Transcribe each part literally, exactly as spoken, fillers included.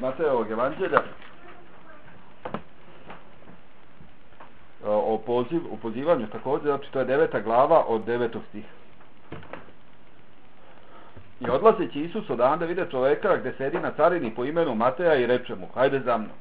Matejevog evanđelja o, poziv, o pozivanju također, znači to je deveta glava od devetog stiha. I odlazeći Isus odande vide čoveka gdje sedi na carini po imenu Mateja i reče mu, hajde za mnom.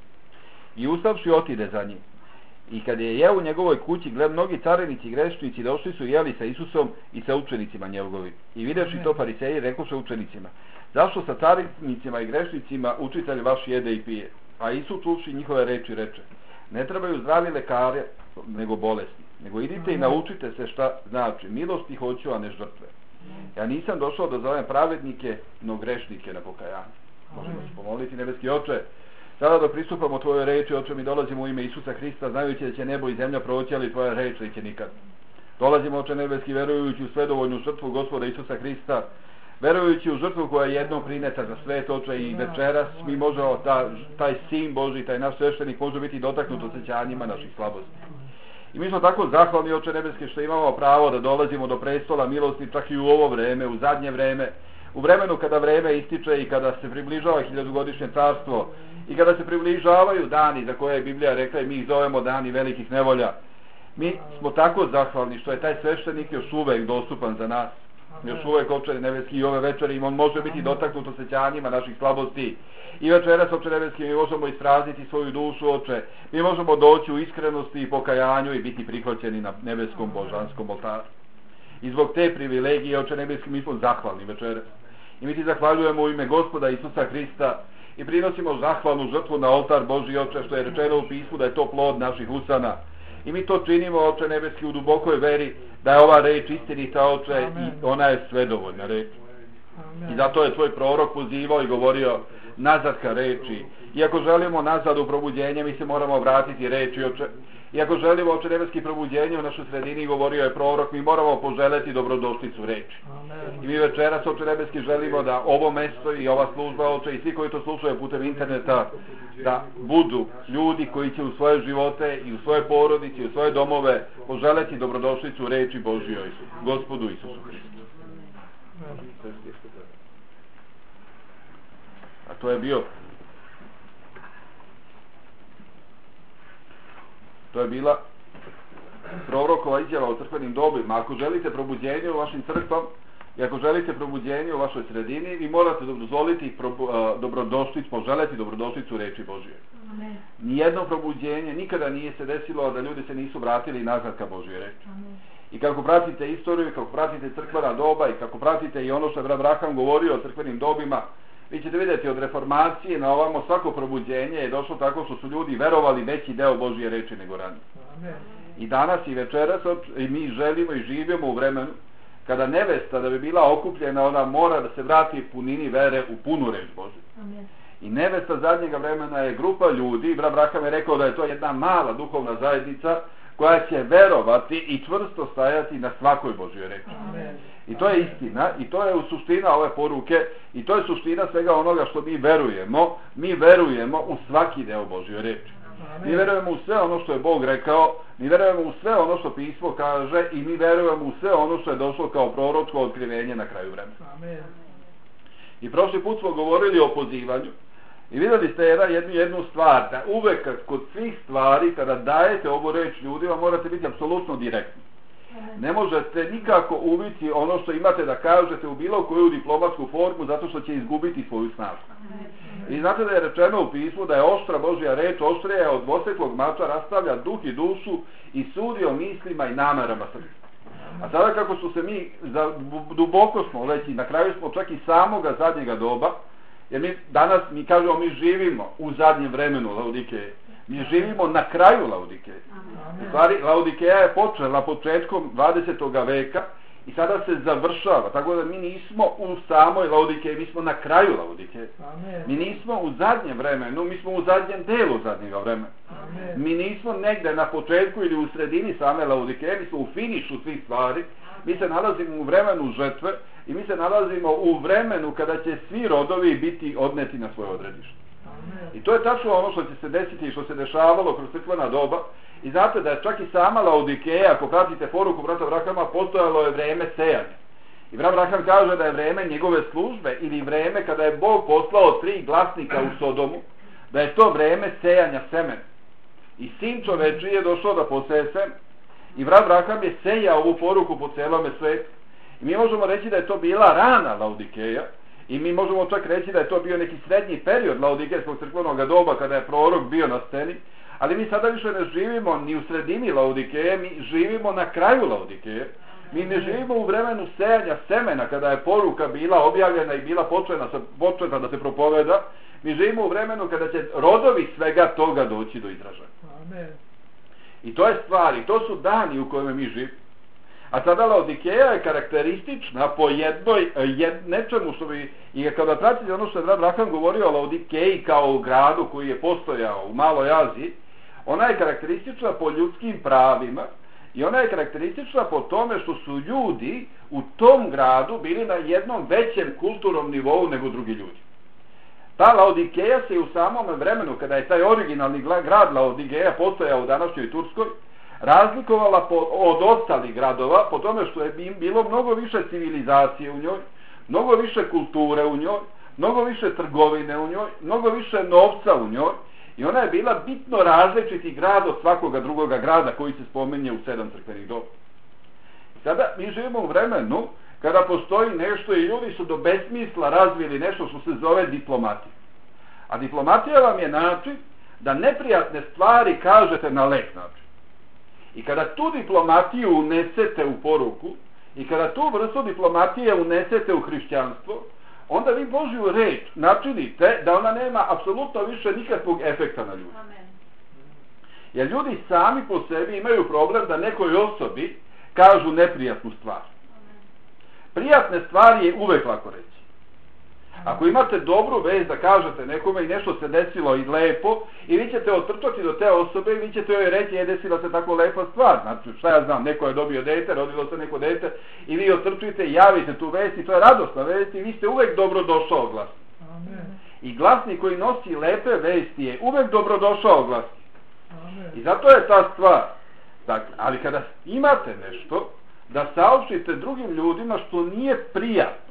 I ustavši otide za njim. I kad je jeo u njegovoj kući, gled, mnogi carinici i grešnici došli su jeli sa Isusom i sa učenicima njegovim. I videvši to fariseji rekoše učenicima, zašto sa carinicima i grešnicima učitelj vaš jede i pije? A Isus čuvši njihove reči reče, ne trebaju zdravi lekari, nego bolesni, nego idite i naučite se šta znači milosti hoću, a ne žrtve. Ja nisam došao da zovem pravednike, no grešnike na pokajanje. Možemo se pomoliti, nebeski Oče, sada dok pristupamo tvojoj reči, Oče, mi dolazimo u ime Isusa Hrista, znajući da će nebo i zemlja proći, ali tvoja reč neće nikad. Dolazimo, Oče nebeski, verujući u svedovoljnu žrtvu Gospoda Isusa Hrista, verujući u žrtvu koja je jednom prineta za svet, Oče, i večeras mi možemo, ta, taj sin Boži, taj naš sveštenik može biti dotaknut osjećanjima naših slabosti. I mi smo tako zahvalni, Oče nebeski, što imamo pravo da dolazimo do prestola milosti čak i u ovo vreme, u zadnje vreme, u vremenu kada vreme ističe i kada se približava hiljadugodišnje carstvo i kada se približavaju dani za koje je Biblija rekla i mi ih zovemo dani velikih nevolja. Mi smo tako zahvalni što je taj sveštenik još uvek dostupan za nas. Još uvek, Oče nebeski, i ove večeri on može biti dotaknut osjećanjima naših slabosti. I večeras, Oče nebeski, mi možemo isprazniti svoju dušu, Oče. Mi možemo doći u iskrenosti i pokajanju i biti prihvaćeni na nebeskom božanskom oltaru. I zbog te privilegije, Oče nebeski, mi smo zahvalni večeras. I mi ti zahvaljujemo u ime Gospoda Isusa Hrista i prinosimo zahvalnu žrtvu na oltar Božji, Oče, što je rečeno u pismu da je to plod naših usana. I mi to činimo, Oče nebeski, u dubokoj veri da je ova reč istinita, Oče, Amen. I ona je svedovoljna reč. Amen. I zato je tvoj prorok pozivao i govorio nazad ka reči. I ako želimo nazad u probuđenje, mi se moramo vratiti reči, Oče. I ako želimo, Oče nebeski, probuđenje u našoj sredini, govorio je prorok, mi moramo poželjeti dobrodošlicu reči. Amen. I mi večeras, Oče nebeski, želimo da ovo mesto i ova služba, Oče, i svi koji to slušaju putem interneta, da budu ljudi koji će u svoje živote i u svoje porodice i u svoje domove poželjeti dobrodošlicu reči Božjoj, Gospodu Isusu Hristu. A to je bio to je bila prorokova izjava o crkvenim dobima. Ako želite probuđenje u vašim crkvama i ako želite probuđenje u vašoj sredini, vi morate dozvoliti dobrodošlicu, poželjeti dobrodošlicu reči Božje. Amen. Nijedno probuđenje nikada nije se desilo da ljudi se nisu vratili nazad ka Božje reči. Amen. I kako pratite istoriju, i kako pratite crkvena doba i kako pratite i ono što je brat Braham govorio o crkvenim dobima, vi ćete vidjeti od reformacije na ovamo svako probuđenje je došlo tako što su ljudi verovali veći deo Božje reči nego ranije. Amen. I danas i večeras i mi želimo i živimo u vremenu kada nevesta da bi bila okupljena, ona mora da se vrati punini vere u punu reč Božju. Amen. I nevesta zadnjega vremena je grupa ljudi, brat Braham je rekao da je to jedna mala duhovna zajednica koja će verovati i čvrsto stajati na svakoj Božjoj reči. Amen. I to je istina, i to je u suština ove poruke, i to je suština svega onoga što mi verujemo. Mi verujemo u svaki deo Božje reči. Mi verujemo u sve ono što je Bog rekao, mi verujemo u sve ono što pismo kaže i mi verujemo u sve ono što je došlo kao proročko otkrivenje na kraju vremena. I prošli put smo govorili o pozivanju i vidjeli ste jedna, jednu, jednu stvar, da uvek kod svih stvari kada dajete ovu reč ljudima morate biti apsolutno direktni. Ne možete nikako uviti ono što imate da kažete u bilo koju diplomatsku formu zato što će izgubiti svoju snagu. I znate da je rečeno u pismu da je oštra Božja reč, oštrija je od dvoseklog mača, rastavlja duh i dušu i sudi o mislima i namerama srca. A sada kako su se mi, za, duboko smo već i na kraju smo čak i samoga zadnjega doba, jer mi danas, mi kažemo, mi živimo u zadnjem vremenu Laodikeje. Mi živimo na kraju Laodikeje. U stvari, Laodikeja je počela početkom dvadesetog veka i sada se završava. Tako da mi nismo u samoj Laodikeji, mi smo na kraju Laodikeje. Mi nismo u zadnjem vremenu, mi smo u zadnjem delu zadnjega vremena. Mi nismo negde na početku ili u sredini same Laodikeje, mi smo u finišu svih stvari. Mi se nalazimo u vremenu žetve i mi se nalazimo u vremenu kada će svi rodovi biti odneti na svoje odredište. I to je tačno ono što će se desiti i što se dešavalo kroz crkvena doba. I znate da je čak i sama Laodikeja, ako pratite poruku brata Brahama, postojalo je vreme sejanja. I brat Branham kaže da je vreme njegove službe ili vreme kada je Bog poslao tri glasnika u Sodomu, da je to vreme sejanja semena. I sin čovečiji je došao da poseje semen. I brat Branham je sejao ovu poruku po celome svetu. I mi možemo reći da je to bila rana Laodikeja, i mi možemo čak reći da je to bio neki srednji period Laodikejskog crkvenog doba kada je prorok bio na sceni, ali mi sada više ne živimo ni u sredini Laodikeje, mi živimo na kraju Laodikeje. Mi ne živimo u vremenu sejanja semena kada je poruka bila objavljena i bila početa, početa da se propoveda. Mi živimo u vremenu kada će rodovi svega toga doći do izražaja. Amen. I to je stvar, i to su dani u kojima mi živimo. A sada Laodikeja je karakteristična po jednoj, jed, nečemu što bi, i kada pratite ono što je Branham govorio o Laodikeji kao u gradu koji je postojao u Maloj Aziji, ona je karakteristična po ljudskim pravima i ona je karakteristična po tome što su ljudi u tom gradu bili na jednom većem kulturnom nivou nego drugi ljudi. Ta Laodikeja se u samom vremenu, kada je taj originalni grad Laodikeja postojao u današnjoj Turskoj, razlikovala po, od ostalih gradova po tome što je bilo mnogo više civilizacije u njoj, mnogo više kulture u njoj, mnogo više trgovine u njoj, mnogo više novca u njoj, i ona je bila bitno različiti grad od svakoga drugoga grada koji se spominje u sedam crkvenih doba. Sada mi živimo u vremenu kada postoji nešto i ljudi su do besmisla razvili nešto što se zove diplomatija. A diplomatija vam je način da neprijatne stvari kažete na lep način. I kada tu diplomatiju unesete u poruku i kada tu vrstu diplomatije unesete u hrišćanstvo, onda vi Božju reč načinite da ona nema apsolutno više nikakvog efekta na ljudi. Amen. Jer ljudi sami po sebi imaju problem da nekoj osobi kažu neprijatnu stvar. Amen. Prijatne stvari je uvek lako reći. Ako imate dobru vest da kažete nekome i nešto se desilo i lepo, i vi ćete otrčati do te osobe i vi ćete joj reći je desila se tako lepa stvar. Znači, šta ja znam, neko je dobio dete, rodilo se neko dete, i vi otrčite i javite tu vest i to je radosna vest i vi ste uvek dobrodošao glasnik. Amen. I glasnik koji nosi lepe vesti je uvek dobrodošao glasnik. Amen. I zato je ta stvar. Dakle, ali kada imate nešto da saopštite drugim ljudima što nije prijatno,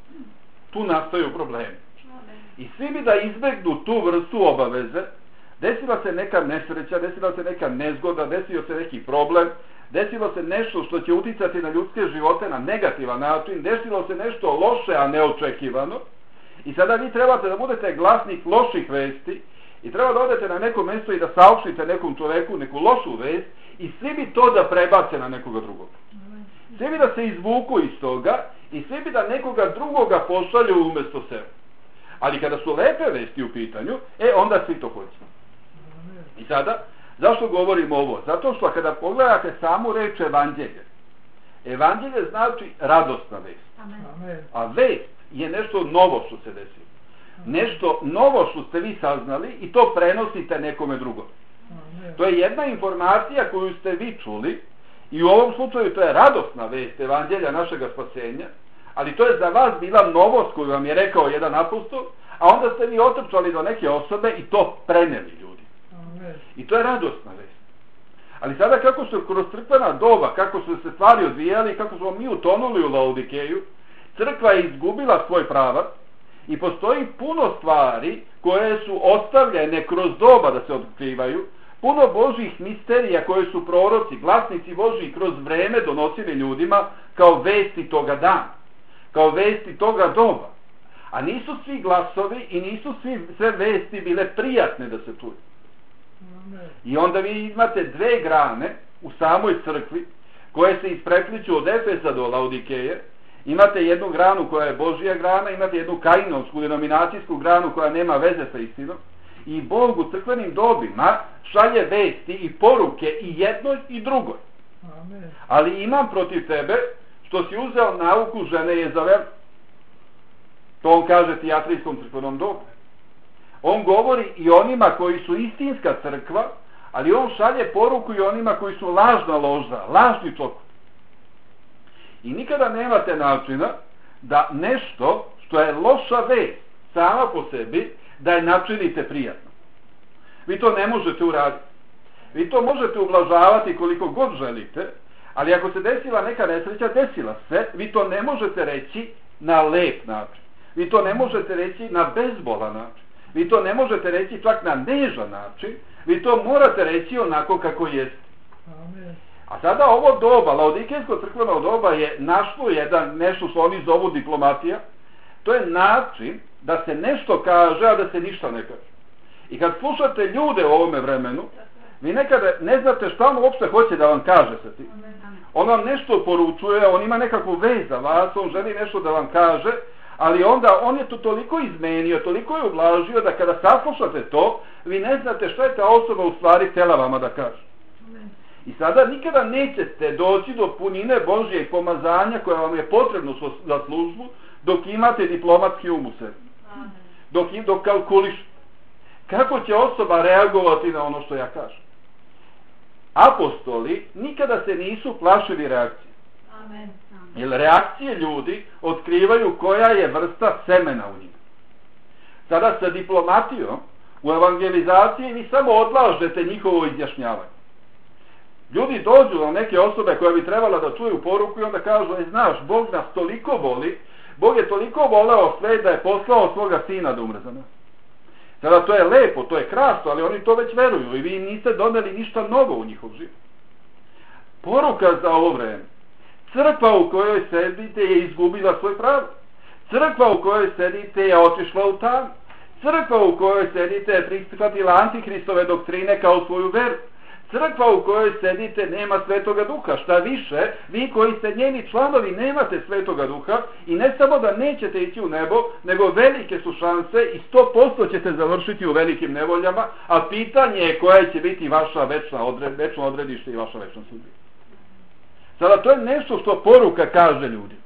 tu nastaju problemi. I svi bi da izbegnu tu vrstu obaveze, desila se neka nesreća, desila se neka nezgoda, desio se neki problem, desilo se nešto što će uticati na ljudske živote na negativan način, desilo se nešto loše, a neočekivano, i sada vi trebate da budete glasnik loših vesti i treba da odete na neko mesto i da saopštite nekom čoveku neku lošu vest i svi bi to da prebace na nekoga drugog. Svi bi da se izvuku iz toga i svi bi da nekoga drugoga pošalju umesto sebe. Ali kada su lepe vesti u pitanju, e onda svi to hoće. I sada, zašto govorim ovo? Zato što kada pogledate samu reč evanđelje, evanđelje znači radosna vest. Amen. A vest je nešto novo što se desilo. Nešto novo što ste vi saznali i to prenosite nekome drugom. To je jedna informacija koju ste vi čuli i u ovom slučaju to je radosna vest evanđelja našega spasenja, ali to je za vas bila novost koju vam je rekao jedan apostol, a onda ste vi otrčali do neke osobe i to preneli ljudi. Amen. I to je radosna vest. Ali sada kako su kroz crkvena doba, kako su se stvari odvijali, kako smo mi utonuli u Laodikeju, crkva je izgubila svoj pravac i postoji puno stvari koje su ostavljene kroz doba da se otkrivaju, puno Božjih misterija koje su proroci, glasnici Božji kroz vreme donosili ljudima kao vesti toga dana, kao vesti toga doba. A nisu svi glasovi i nisu svi, sve vesti bile prijatne da se čuju. I onda vi imate dve grane u samoj crkvi koje se isprepliću od Efesa do Laodikeje. Imate jednu granu koja je Božja grana, imate jednu kainovsku denominacijsku granu koja nema veze sa istinom. I Bog u crkvenim dobima šalje vesti i poruke i jednoj i drugoj. Amen. Ali imam protiv tebe što si uzeo nauku žene Jezavel. To on kaže tijatrijskom crkvenom dobu. On govori i onima koji su istinska crkva, ali on šalje poruku i onima koji su lažna loža, lažni čokot. I nikada nemate načina da nešto što je loša vest sama po sebi, da je načinite prijatno. Vi to ne možete uraditi. Vi to možete ublažavati koliko god želite, Ali ako se desila neka nesreća, desila se, vi to ne možete reći na lep način. Vi to ne možete reći na bezbolan način. Vi to ne možete reći čak na nežan način. Vi to morate reći onako kako jeste. Amen. A sada ovo doba, Laodikejsko crkveno doba je našlo jedan, nešto što oni zovu diplomatija. To je način da se nešto kaže, a da se ništa ne kaže. I kad slušate ljude u ovome vremenu, vi nekada ne znate šta on uopšte hoće da vam kaže sa tim. On vam nešto poručuje, on ima nekakvu vez za vas, on želi nešto da vam kaže, ali onda on je to toliko izmenio, toliko je ublažio da kada saslušate to, vi ne znate šta je ta osoba u stvari htjela vama da kaže. I sada nikada nećete doći do punine Božje i pomazanja koja vam je potrebno za službu dok imate diplomatski um u sebi. Dok, dok kalkuliš kako će osoba reagovati na ono što ja kažem. Apostoli nikada se nisu plašili reakcije. Amen. Jer reakcije ljudi otkrivaju koja je vrsta semena u njima. Sada sa diplomatijom u evangelizaciji vi samo odlažete njihovo izjašnjavanje. Ljudi dođu na neke osobe koje bi trebala da čuju poruku i onda kažu, e, znaš, Bog nas toliko voli, Bog je toliko voleo sve da je poslao svoga sina da umre za nas. Sada to je lepo, to je krasno, ali oni to već veruju i vi niste doneli ništa novo u njihov život. Poruka za ovo vreme. Crkva u kojoj sedite je izgubila svoj pravo. Crkva u kojoj sedite je otišla u tam. Crkva u kojoj sedite je prihvatila antihristove doktrine kao svoju veru. Crkva u kojoj sedite nema Svetoga Duha. Šta više, vi koji ste njeni članovi nemate Svetoga Duha i ne samo da nećete ići u nebo, nego velike su šanse i sto posto ćete završiti u velikim nevoljama, a pitanje je koja će biti vaša večna odred, večno odredište i vaša večna sudbina. Sada to je nešto što poruka kaže ljudima.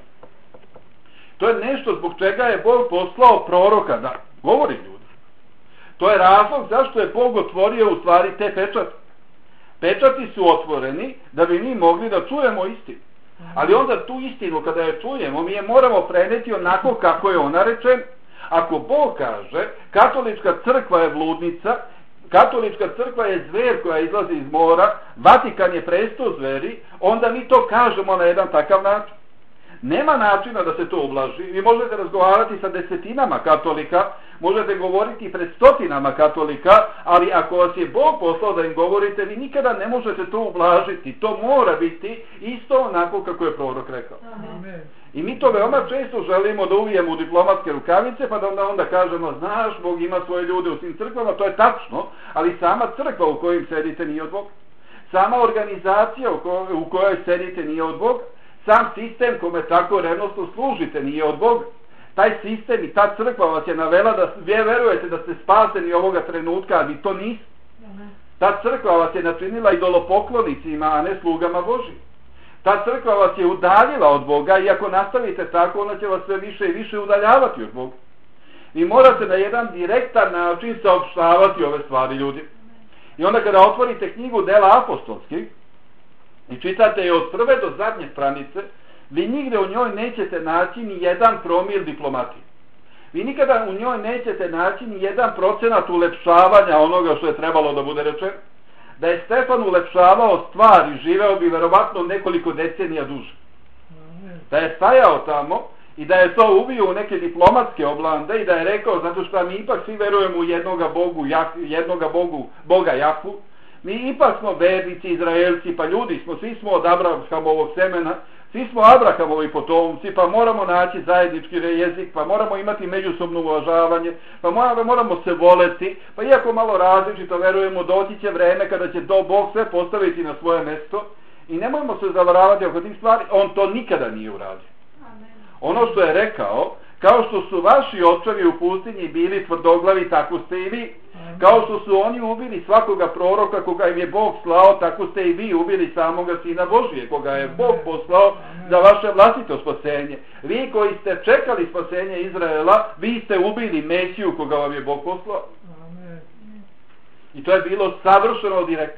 To je nešto zbog čega je Bog poslao proroka da govori ljudi. To je razlog zašto je Bog otvorio u stvari te pečate. Pečati su otvoreni da bi mi mogli da čujemo istinu. Ali onda tu istinu kada je čujemo mi je moramo preneti onako kako je ona rečena. Ako Bog kaže katolička crkva je bludnica, katolička crkva je zver koja izlazi iz mora, Vatikan je presto zveri, onda mi to kažemo na jedan takav način. Nema načina da se to ublaži. Vi možete razgovarati sa desetinama katolika, možete govoriti pred stotinama katolika, ali ako vas je Bog poslao da im govorite, vi nikada ne možete to ublažiti. To mora biti isto onako kako je prorok rekao. Amen. I mi to veoma često želimo da uvijemo u diplomatske rukavice, pa da onda, onda kažemo, znaš, Bog ima svoje ljude u svim crkvama, to je tačno, ali sama crkva u kojoj sedite nije od Boga. Sama organizacija u kojoj, u kojoj sedite nije od Boga. Sam sistem kome tako revnosno služite nije od Boga. Taj sistem i ta crkva vas je navela da vi verujete da ste spaseni ovoga trenutka, a vi to niste. Ta crkva vas je načinila idolopoklonicima, a ne slugama Božjim. Ta crkva vas je udaljila od Boga i ako nastavite tako, ona će vas sve više i više udaljavati od Boga. Vi morate na jedan direktan način saopštavati ove stvari ljudi. I onda kada otvorite knjigu Dela apostolskih i čitate je od prve do zadnje stranice, vi nigde u njoj nećete naći ni jedan promil diplomatije. Vi nikada u njoj nećete naći ni jedan procenat ulepšavanja onoga što je trebalo da bude rečeno. Da je Stefan ulepšavao stvari, živeo bi verovatno nekoliko decenija duže. Da je stajao tamo i da je to uvio u neke diplomatske oblande i da je rekao, zato što mi ipak svi verujemo u jednoga Bogu, jednoga Bogu, Boga Jahvu, mi ipak smo vernici, Izraelci, pa ljudi smo, svi smo od Abrahamovog semena, svi smo Abrahamovi potomci, pa moramo naći zajednički jezik, pa moramo imati međusobno uvažavanje, pa moramo, moramo se voleti, pa iako malo različito verujemo, doći će vreme kada će do Bog sve postaviti na svoje mesto i nemojmo se zavaravati oko tih stvari, on to nikada nije uradio. Ono što je rekao, kao što su vaši očevi u pustinji bili tvrdoglavi, tako ste i vi. Kao što su oni ubili svakoga proroka koga im je Bog slao, tako ste i vi ubili samoga Sina Božije, koga je Bog poslao za vaše vlastito spasenje. Vi koji ste čekali spasenje Izraela, vi ste ubili Mesiju koga vam je Bog poslao. I to je bilo savršeno direktno.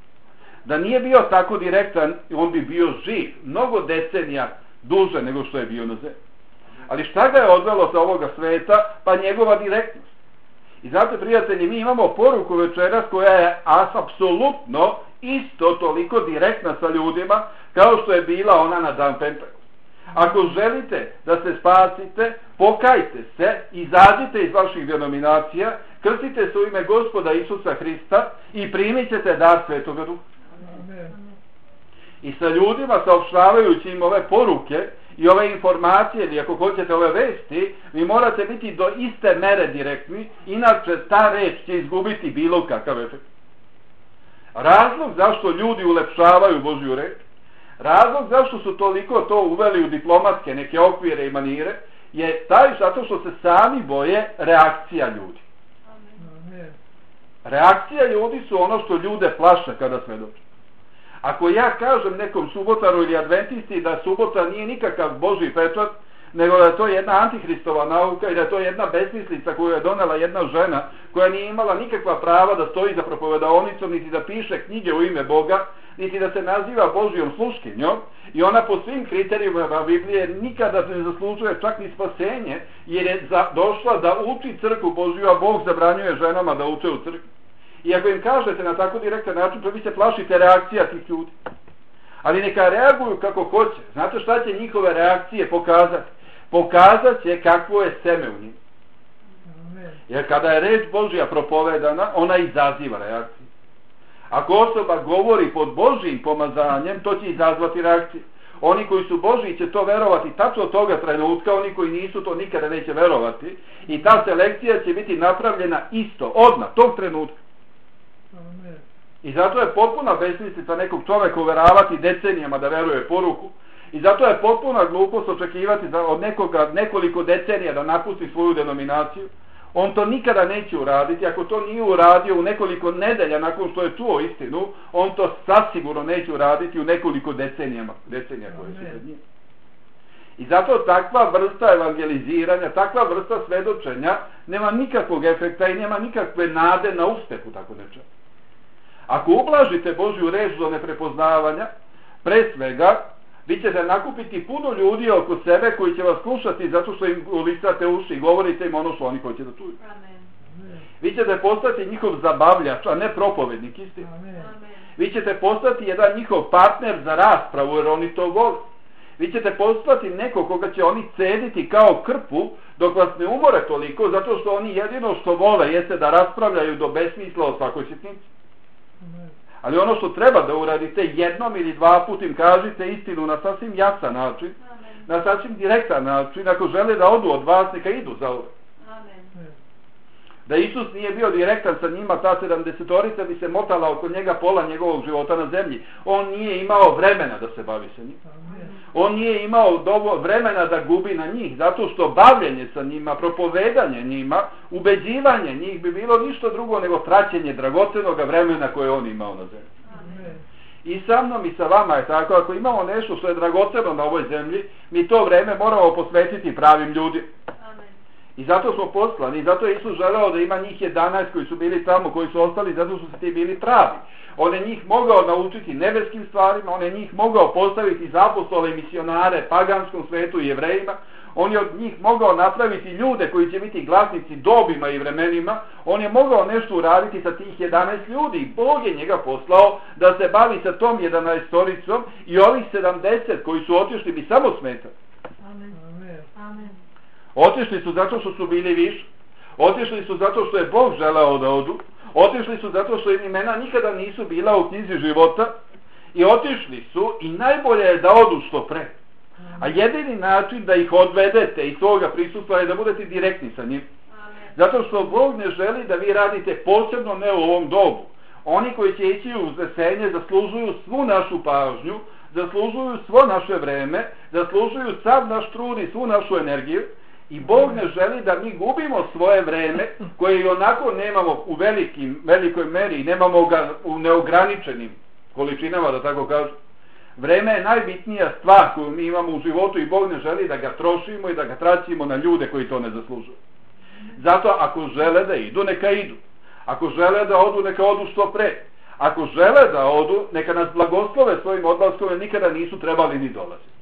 Da nije bio tako direktan, on bi bio živ mnogo decenija duže nego što je bio na zemlji. Ali šta ga je odvelo sa ovoga sveta? Pa njegova direktnost. I znate, prijatelji, mi imamo poruku večeras koja je apsolutno isto toliko direktna sa ljudima kao što je bila ona na dan Pentekosta. Ako želite da se spasite, pokajte se, izađite iz vaših denominacija, krstite se u ime Gospoda Isusa Hrista i primit ćete dar Svetoga Duha. I sa ljudima, saopštavajući im ove poruke i ove informacije, ili ako hoćete ove vesti, vi morate biti do iste mere direktni, inače ta reč će izgubiti bilo kakav efekt. Razlog zašto ljudi ulepšavaju Božju reč, razlog zašto su toliko to uveli u diplomatske neke okvire i manire, je taj zato što se sami boje reakcija ljudi. Reakcija ljudi su ono što ljude plaša kada svedoče. Ako ja kažem nekom subotaru ili adventisti da subota nije nikakav Božji pečat, nego da je to jedna antihristova nauka i da je to jedna besmislica koju je donela jedna žena koja nije imala nikakva prava da stoji za propovedaonicom, niti da piše knjige u ime Boga, niti da se naziva Božjom sluškinjom, i ona po svim kriterijima Biblije nikada ne zaslužuje čak ni spasenje, jer je za, došla da uči crkvu Božju, a Bog zabranjuje ženama da uče u crkvi. I ako im kažete na tako direktan način, to vi se plašite reakcija tih ljudi. Ali neka reaguju kako hoće. Znate šta će njihove reakcije pokazati? Pokazat će kakvo je seme u njima. Jer kada je reč Božja propovedana, ona izaziva reakciju. Ako osoba govori pod Božjim pomazanjem, to će izazvati reakciju. Oni koji su Božji će to verovati tačno toga trenutka, oni koji nisu to nikada neće verovati. I ta selekcija će biti napravljena isto, odmah, tog trenutka. I zato je potpuna besmislica nekog čoveka uveravati decenijama da veruje poruku. I zato je potpuna glupost očekivati od nekoga nekoliko decenija da napusti svoju denominaciju. On to nikada neće uraditi. Ako to nije uradio u nekoliko nedelja nakon što je čuo istinu, on to sasigurno neće uraditi u nekoliko decenijama, decenija koje su pred njim. I zato takva vrsta evangeliziranja, takva vrsta svedočenja nema nikakvog efekta i nema nikakve nade na uspehu tako nečega. Ako ublažite Božju reč do neprepoznavanja, pre svega, vi ćete nakupiti puno ljudi oko sebe koji će vas slušati zato što im listate uši i govorite im ono što oni hoće da čuju. Vi ćete postati njihov zabavljač, a ne propovednik istine. Vi ćete postati jedan njihov partner za raspravu, jer oni to vole. Vi ćete postati neko koga će oni cediti kao krpu dok vas ne umore toliko, zato što oni jedino što vole jeste da raspravljaju do besmisla o svakoj sitnici. Ali ono što treba da uradite jednom ili dva put im kažite istinu na sasvim jasan način, na sasvim direktan način. Ako žele da odu od vas, neka idu za ovo. Da Isus nije bio direktan sa njima, ta sedamdesetorica bi se motala oko njega pola njegovog života na zemlji. On nije imao vremena da se bavi sa njim. On nije imao dovoljno vremena da gubi na njih, zato što bavljenje sa njima, propovedanje njima, ubeđivanje njih bi bilo ništa drugo nego traćenje dragocenog vremena koje on imao na zemlji. Amen. I sa mnom i sa vama je tako, ako imamo nešto što je dragoceno na ovoj zemlji, mi to vreme moramo posvetiti pravim ljudima. I zato smo poslani, i zato je Isus želeo da ima njih jedanaest koji su bili tamo, koji su ostali, zato su ti bili pravi. On je njih mogao naučiti nebeskim stvarima, on je njih mogao postaviti za apostole i misionare paganskom svetu i jevrejima, on je od njih mogao napraviti ljude koji će biti glasnici dobima i vremenima, on je mogao nešto uraditi sa tih jedanaest ljudi i Bog je njega poslao da se bavi sa tom jedanaestoricom i ovih sedamdeset koji su otišli bi samo smetali. Amen. Amen. Otišli su zato što su bili više, otišli su zato što je Bog želeo da odu, otišli su zato što im imena nikada nisu bila u knjizi života i otišli su i najbolje je da odu što pre. A jedini način da ih odvedete iz toga prisustva je da budete direktni sa njim. Zato što Bog ne želi da vi radite posebno ne u ovom dobu. Oni koji će ići u uznesenje zaslužuju svu našu pažnju, zaslužuju svo naše vreme, zaslužuju sav naš trud i svu našu energiju. I Bog ne želi da mi gubimo svoje vreme koje i onako nemamo u velikim, velikoj meri i nemamo ga u neograničenim količinama, da tako kažem. Vreme je najbitnija stvar koju mi imamo u životu i Bog ne želi da ga trošimo i da ga traćimo na ljude koji to ne zaslužuju. Zato ako žele da idu, neka idu. Ako žele da odu, neka odu što pre. Ako žele da odu, neka nas blagoslove svojim odlaskom, nikada nisu trebali ni dolaziti.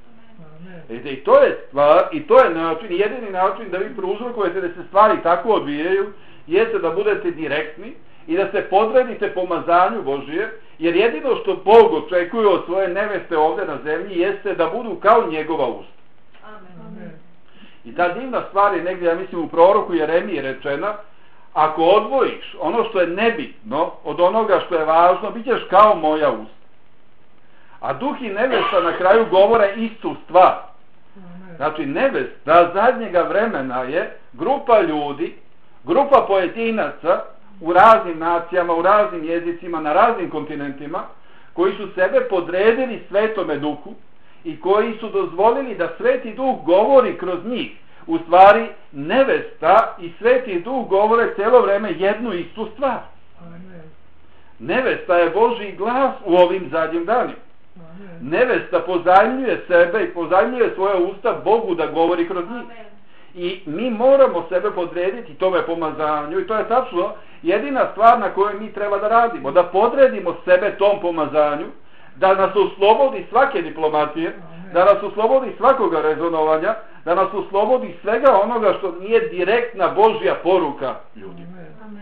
I to je stvar, i to je način, jedini način da vi prouzrokujete da se stvari tako odvijaju, jeste da budete direktni i da se podredite pomazanju Božije, jer jedino što Bog očekuje od svoje neveste ovdje na zemlji jeste da budu kao njegova usta. Amen. I ta divna stvar je negdje, ja mislim, u proroku Jeremiji rečena: ako odvojiš ono što je nebitno od onoga što je važno, bit ćeš kao moja usta. A duh i nevesta na kraju govore istu stvar. Znači, nevesta zadnjega vremena je grupa ljudi, grupa pojedinaca u raznim nacijama, u raznim jezicima, na raznim kontinentima, koji su sebe podredili Svetome Duhu i koji su dozvolili da Sveti Duh govori kroz njih. U stvari, nevesta i Sveti Duh govore cijelo vreme jednu istu stvar. Nevesta je Božji glas u ovim zadnjim danima. Nevesta pozajmljuje sebe i pozajmljuje svoje usta Bogu da govori kroz njih. I mi moramo sebe podrediti tome pomazanju, i to je tačno jedina stvar na kojoj mi treba da radimo, da podredimo sebe tom pomazanju, da nas oslobodi svake diplomatije, da nas oslobodi svakoga rezonovanja, da nas oslobodi svega onoga što nije direktna Božja poruka ljudima.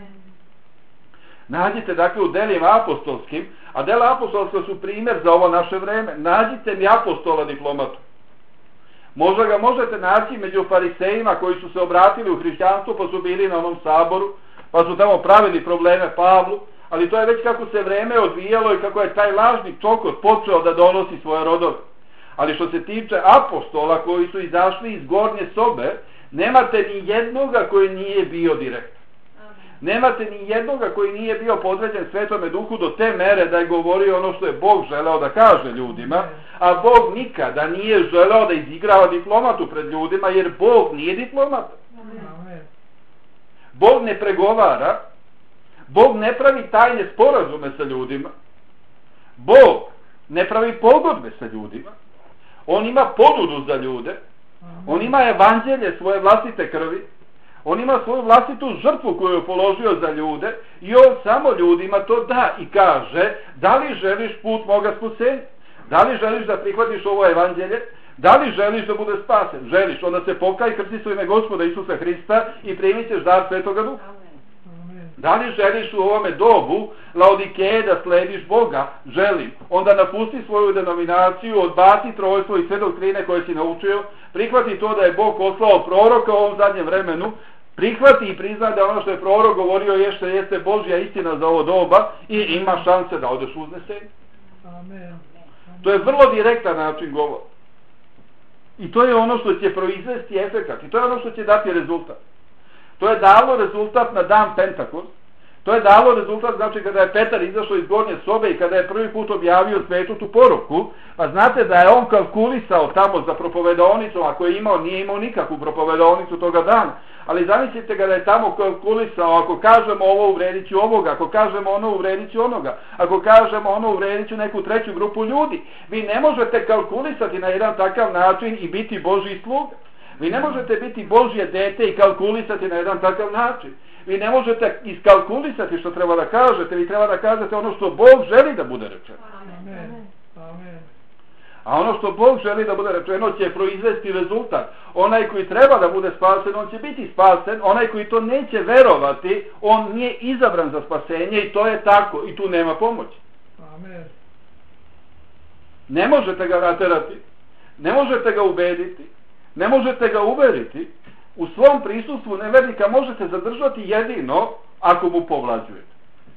Nađite dakle u delima apostolskim, a dela apostolska su primjer za ovo naše vreme, nađite mi apostola diplomatu. Možda ga možete naći među farisejima koji su se obratili u hrišćanstvo, pa su bili na onom saboru, pa su tamo pravili probleme Pavlu, ali to je već kako se vreme odvijalo i kako je taj lažni čokot počeo da donosi svoje rodove. Ali što se tiče apostola koji su izašli iz gornje sobe, nemate ni jednoga koji nije bio direkt. Nemate ni jednoga koji nije bio podređen Svetome Duhu do te mere da je govorio ono što je Bog želeo da kaže ljudima, a Bog nikada nije želeo da izigrava diplomatu pred ljudima, jer Bog nije diplomata. Bog ne pregovara, Bog ne pravi tajne sporazume sa ljudima, Bog ne pravi pogodbe sa ljudima, on ima ponudu za ljude, on ima evanđelje svoje vlastite krvi, on ima svoju vlastitu žrtvu koju je položio za ljude i on samo ljudima to da i kaže: da li želiš put moga spasenja? Da li želiš da prihvatiš ovo evanđelje? Da li želiš da bude spasen? Želiš, onda se pokaj, krsti se u ime Gospoda Isusa Hrista i primit ćeš dar Svetoga Duha. Da li želiš u ovome dobu Laodikeje da slediš Boga? Želim. Onda napusti svoju denominaciju, odbaci trojstvo i sve doktrine koje si naučio, prihvati to da je Bog poslao proroka u ovom zadnjem vremenu, prihvati i prizna da ono što je prorok govorio jeste, jeste Božja istina za ovo doba i ima šanse da odeš uznesenje. Amen. To je vrlo direktan način govora. I to je ono što će proizvesti efekat. I to je ono što će dati rezultat. To je dalo rezultat na dan Pentakost. To je dalo rezultat, znači, kada je Petar izašao iz gornje sobe i kada je prvi put objavio svetu tu poruku, pa znate da je on kalkulisao tamo za propovedaonicu, ako je imao, nije imao nikakvu propovedaonicu toga dana, ali zamislite ga da je tamo kalkulisao: ako kažemo ovo, uvredit ću ovoga, ako kažemo ono, uvredit ću onoga, ako kažemo ono, uvredit ću neku treću grupu ljudi. Vi ne možete kalkulisati na jedan takav način i biti Božji sluga. Vi ne možete biti Božje dete i kalkulisati na jedan takav način. Vi ne možete iskalkulisati što treba da kažete, vi treba da kažete ono što Bog želi da bude rečeno. Amen. Amen. A ono što Bog želi da bude rečeno će proizvesti rezultat. Onaj koji treba da bude spasen, on će biti spasen. Onaj koji to neće verovati, on nije izabran za spasenje i to je tako. I tu nema pomoći. Amen. Ne možete ga naterati, ne možete ga ubediti, ne možete ga uveriti. U svom prisustvu nevernika možete zadržati jedino ako mu povlađujete.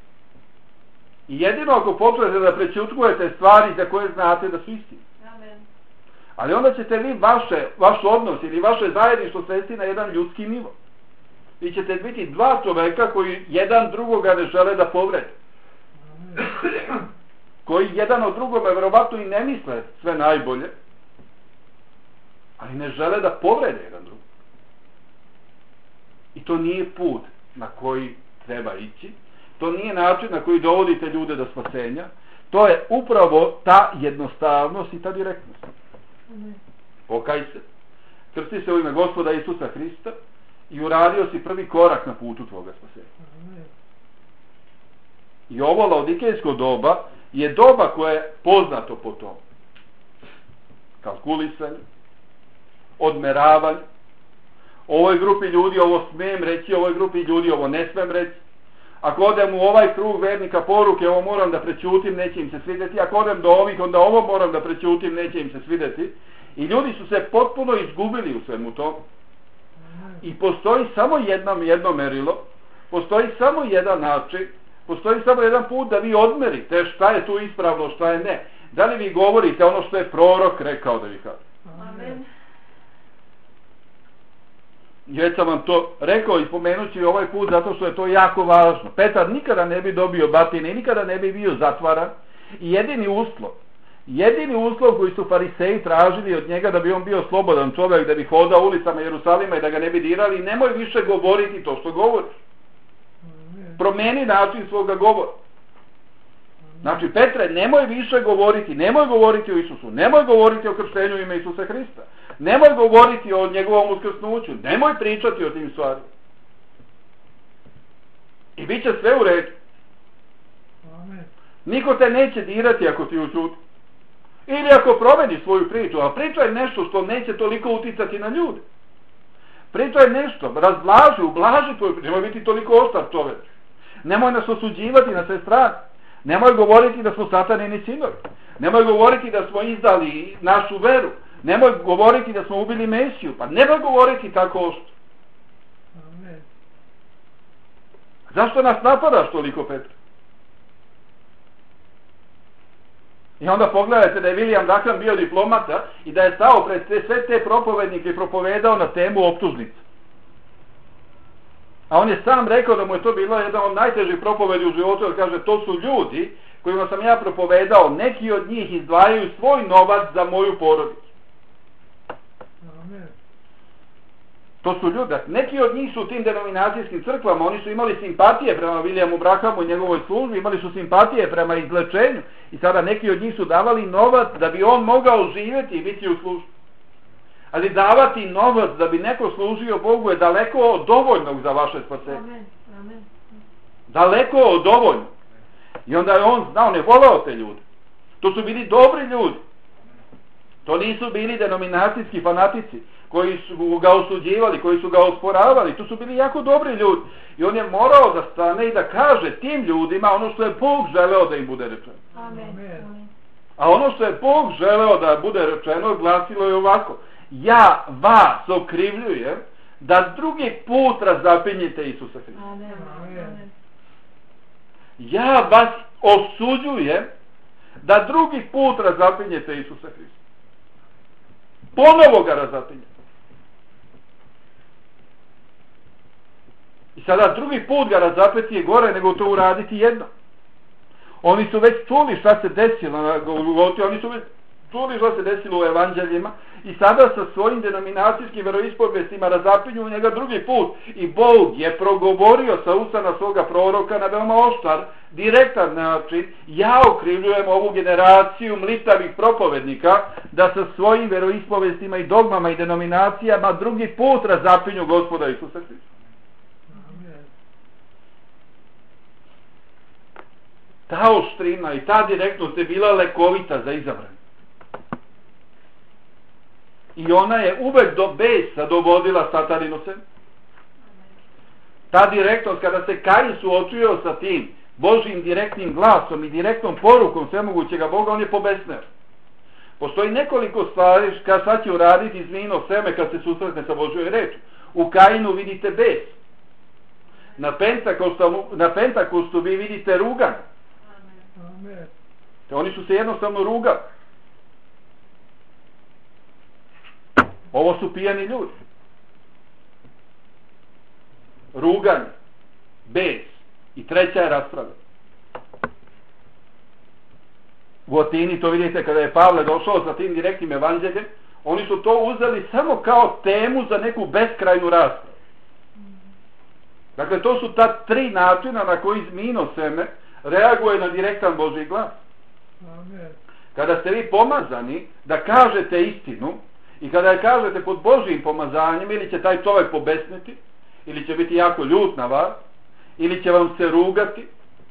I jedino ako počnete da prećutkujete stvari za koje znate da su istine. Ali onda ćete vi vaše, vaš odnos ili vaše zajedništvo svesti na jedan ljudski nivo. Vi ćete biti dva čoveka koji jedan drugoga ne žele da povrede. Koji jedan od drugome verovatno i ne misle sve najbolje, ali ne žele da povrede jedan drugog. I to nije put na koji treba ići. To nije način na koji dovodite ljude do spasenja. To je upravo ta jednostavnost i ta direktnost. Pokaj se, krsti se u ime Gospoda Isusa Hrista i uradio si prvi korak na putu tvoga spasenja. I ovo laodikejsko doba je doba koje je poznato po tom kalkulisanju, odmeravanju. Ovoj grupi ljudi ovo smijem reći, ovoj grupi ljudi ovo ne smem reći. Ako odem u ovaj krug vernika poruke, ovo moram da prećutim, neće im se svidjeti. Ako odem do ovih, onda ovo moram da prećutim, neće im se svidjeti. I ljudi su se potpuno izgubili u svemu tom. I postoji samo jedno, jedno merilo, postoji samo jedan način, postoji samo jedan put da vi odmerite šta je tu ispravno, šta je ne. Da li vi govorite ono što je prorok rekao da vi kažete? Amen. Već sam vam to rekao i spomenući ovaj put zato što je to jako važno. Petar nikada ne bi dobio batine i nikada ne bi bio zatvaran. I jedini uslov, jedini uslov koji su fariseji tražili od njega da bi on bio slobodan čovjek, da bi hodao ulicama Jerusalima i da ga ne bi dirali, nemoj više govoriti to što govoriš. Promeni način svoga govora. Znači, Petre, nemoj više govoriti, nemoj govoriti o Isusu, nemoj govoriti o krštenju ime Isusa Hrista, nemoj govoriti o njegovom uskrsnuću, nemoj pričati o tim stvarima. I bit će sve u redu. Amen. Niko te neće dirati ako ti ućuti. Ili ako promeni svoju priču, a priča je nešto što neće toliko uticati na ljude. Priča je nešto, razblaži, ublaži tvoju priču, nemoj biti toliko oštar čovjek. Nemoj nas osuđivati na sve strane. Nemoj govoriti da smo satanini sinovi. Nemoj govoriti da smo izdali našu veru. Nemoj govoriti da smo ubili Mesiju. Pa nemoj govoriti tako ošto. Amen. Zašto nas napadaš toliko, Petre? I onda pogledajte da je William Duncan bio diplomata i da je stao pred te, sve te propovednike i propovedao na temu optužnice. A on je sam rekao da mu je to bila jedna od najtežih propovedi u životu, jer kaže, to su ljudi kojima sam ja propovedao, neki od njih izdvajaju svoj novac za moju porodicu. Amen. To su ljudi, neki od njih su u tim denominacijskim crkvama, oni su imali simpatije prema Williamu Branhamu i njegovoj službi, imali su simpatije prema izlečenju i sada neki od njih su davali novac da bi on mogao živjeti i biti u službi. Ali davati novac da bi neko služio Bogu je daleko od dovoljnog za vaše spasenje. Amen. Amen. Daleko od dovoljnog. I onda je on znao, ne voleo te ljude. To su bili dobri ljudi. To nisu bili denominacijski fanatici koji su ga osuđivali, koji su ga osporavali. To su bili jako dobri ljudi. I on je morao da stane i da kaže tim ljudima ono što je Bog želeo da im bude rečeno. Amen. Amen. A ono što je Bog želeo da bude rečeno glasilo je ovako: ja vas okrivljujem da drugi put razapinjete Isusa Hrista. Amen. Amen. Ja vas osuđujem da drugi put razapinjete Isusa Hrista. Ponovo ga razapinjete. I sada drugi put ga razapeti je gore nego to uraditi jedno. Oni su već čuli šta se desilo na Golgoti, oni su već čuli šta se desilo u evanđeljima i sada sa svojim denominacijskim veroispovestima razapinju njega drugi put. I Bog je progovorio sa usana svoga proroka na veoma oštar, direktan način: ja okrivljujem ovu generaciju mlitavih propovednika da sa svojim veroispovestima i dogmama i denominacijama drugi put razapinju Gospoda Isusa Hrista. Ta oštrina i ta direktnost je bila lekovita za izabranje. I ona je uvek do besa dovodila sataninu se. Ta direktnost, kada se Kain suočio sa tim Božjim direktnim glasom i direktnom porukom svemogućega Boga, on je pobesneo. Postoji nekoliko stvari kada sad će uraditi zmijino seme kad se susretne sa Božjoj reči. U Kainu vidite bes. Na Pentakostu, na Pentakostu vi vidite ruganje. Amen. Oni su se jednostavno rugali. Ovo su pijani ljudi. Ruganje, bes i treća je rasprava. U Atini to vidite kada je Pavle došao sa tim direktnim evanđeljem, oni su to uzeli samo kao temu za neku beskrajnu raspravu. Dakle, to su ta tri načina na koji zmijino seme reaguje na direktan Božji glas. Amen. Kada ste vi pomazani da kažete istinu i kada je kažete pod Božjim pomazanjem, ili će taj čovjek pobesniti, ili će biti jako ljut na vas, ili će vam se rugati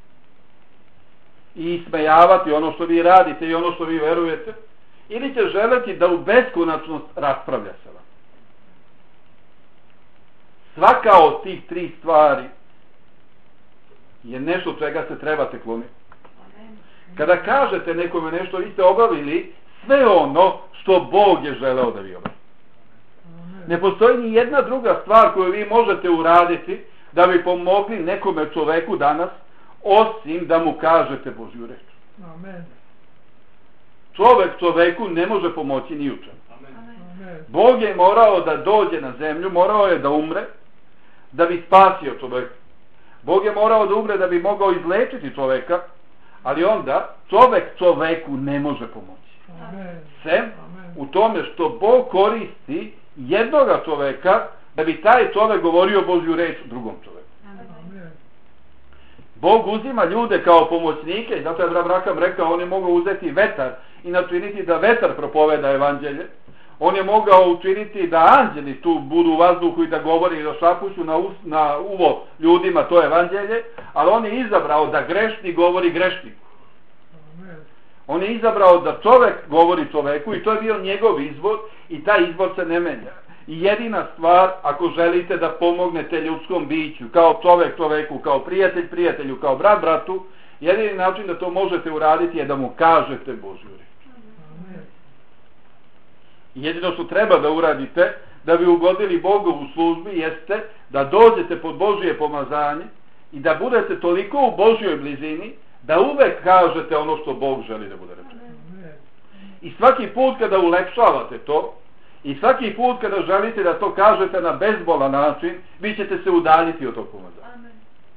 i ismejavati ono što vi radite i ono što vi verujete, ili će želeti da u beskonačnost raspravlja sa vam. Svaka od tih tri stvari je nešto čega se trebate kloniti. Kada kažete nekome nešto, vi ste obavili sve ono što Bog je želeo da vi obavite. Ne postoji ni jedna druga stvar koju vi možete uraditi da bi pomogli nekome čoveku danas, osim da mu kažete Božju reč. Amen. Čovek čoveku ne može pomoći ni u čemu. Amen. Bog je morao da dođe na zemlju, morao je da umre, da bi spasio čoveka. Bog je morao da umre da bi mogao izlečiti čoveka, ali onda čovek čoveku ne može pomoći. Amen. Sem u tome što Bog koristi jednoga čoveka da bi taj čovek govorio Božju reč drugom čoveku. Amen. Bog uzima ljude kao pomoćnike i zato je Abraham rekao, on je mogao uzeti vetar i načiniti da vetar propoveda evanđelje. On je mogao učiniti da anđeli tu budu u vazduhu i da govori i da šapuću na, us, na uvo ljudima to evanđelje, ali on je izabrao da grešnik govori grešniku. Amen. On je izabrao da čovek govori čoveku i to je bio njegov izbor i taj izbor se ne menja. I jedina stvar, ako želite da pomognete ljudskom biću, kao čovek čoveku, kao prijatelj prijatelju, kao brat bratu, jedini način da to možete uraditi je da mu kažete Božju reč. Amen. Jedino što treba da uradite da bi ugodili Bogu u službi jeste da dođete pod Božje pomazanje i da budete toliko u Božjoj blizini da uvek kažete ono što Bog želi da bude rečeno. Amen. I svaki put kada ulepšavate to i svaki put kada želite da to kažete na bezbolan način, vi ćete se udaljiti od tog pomazanja.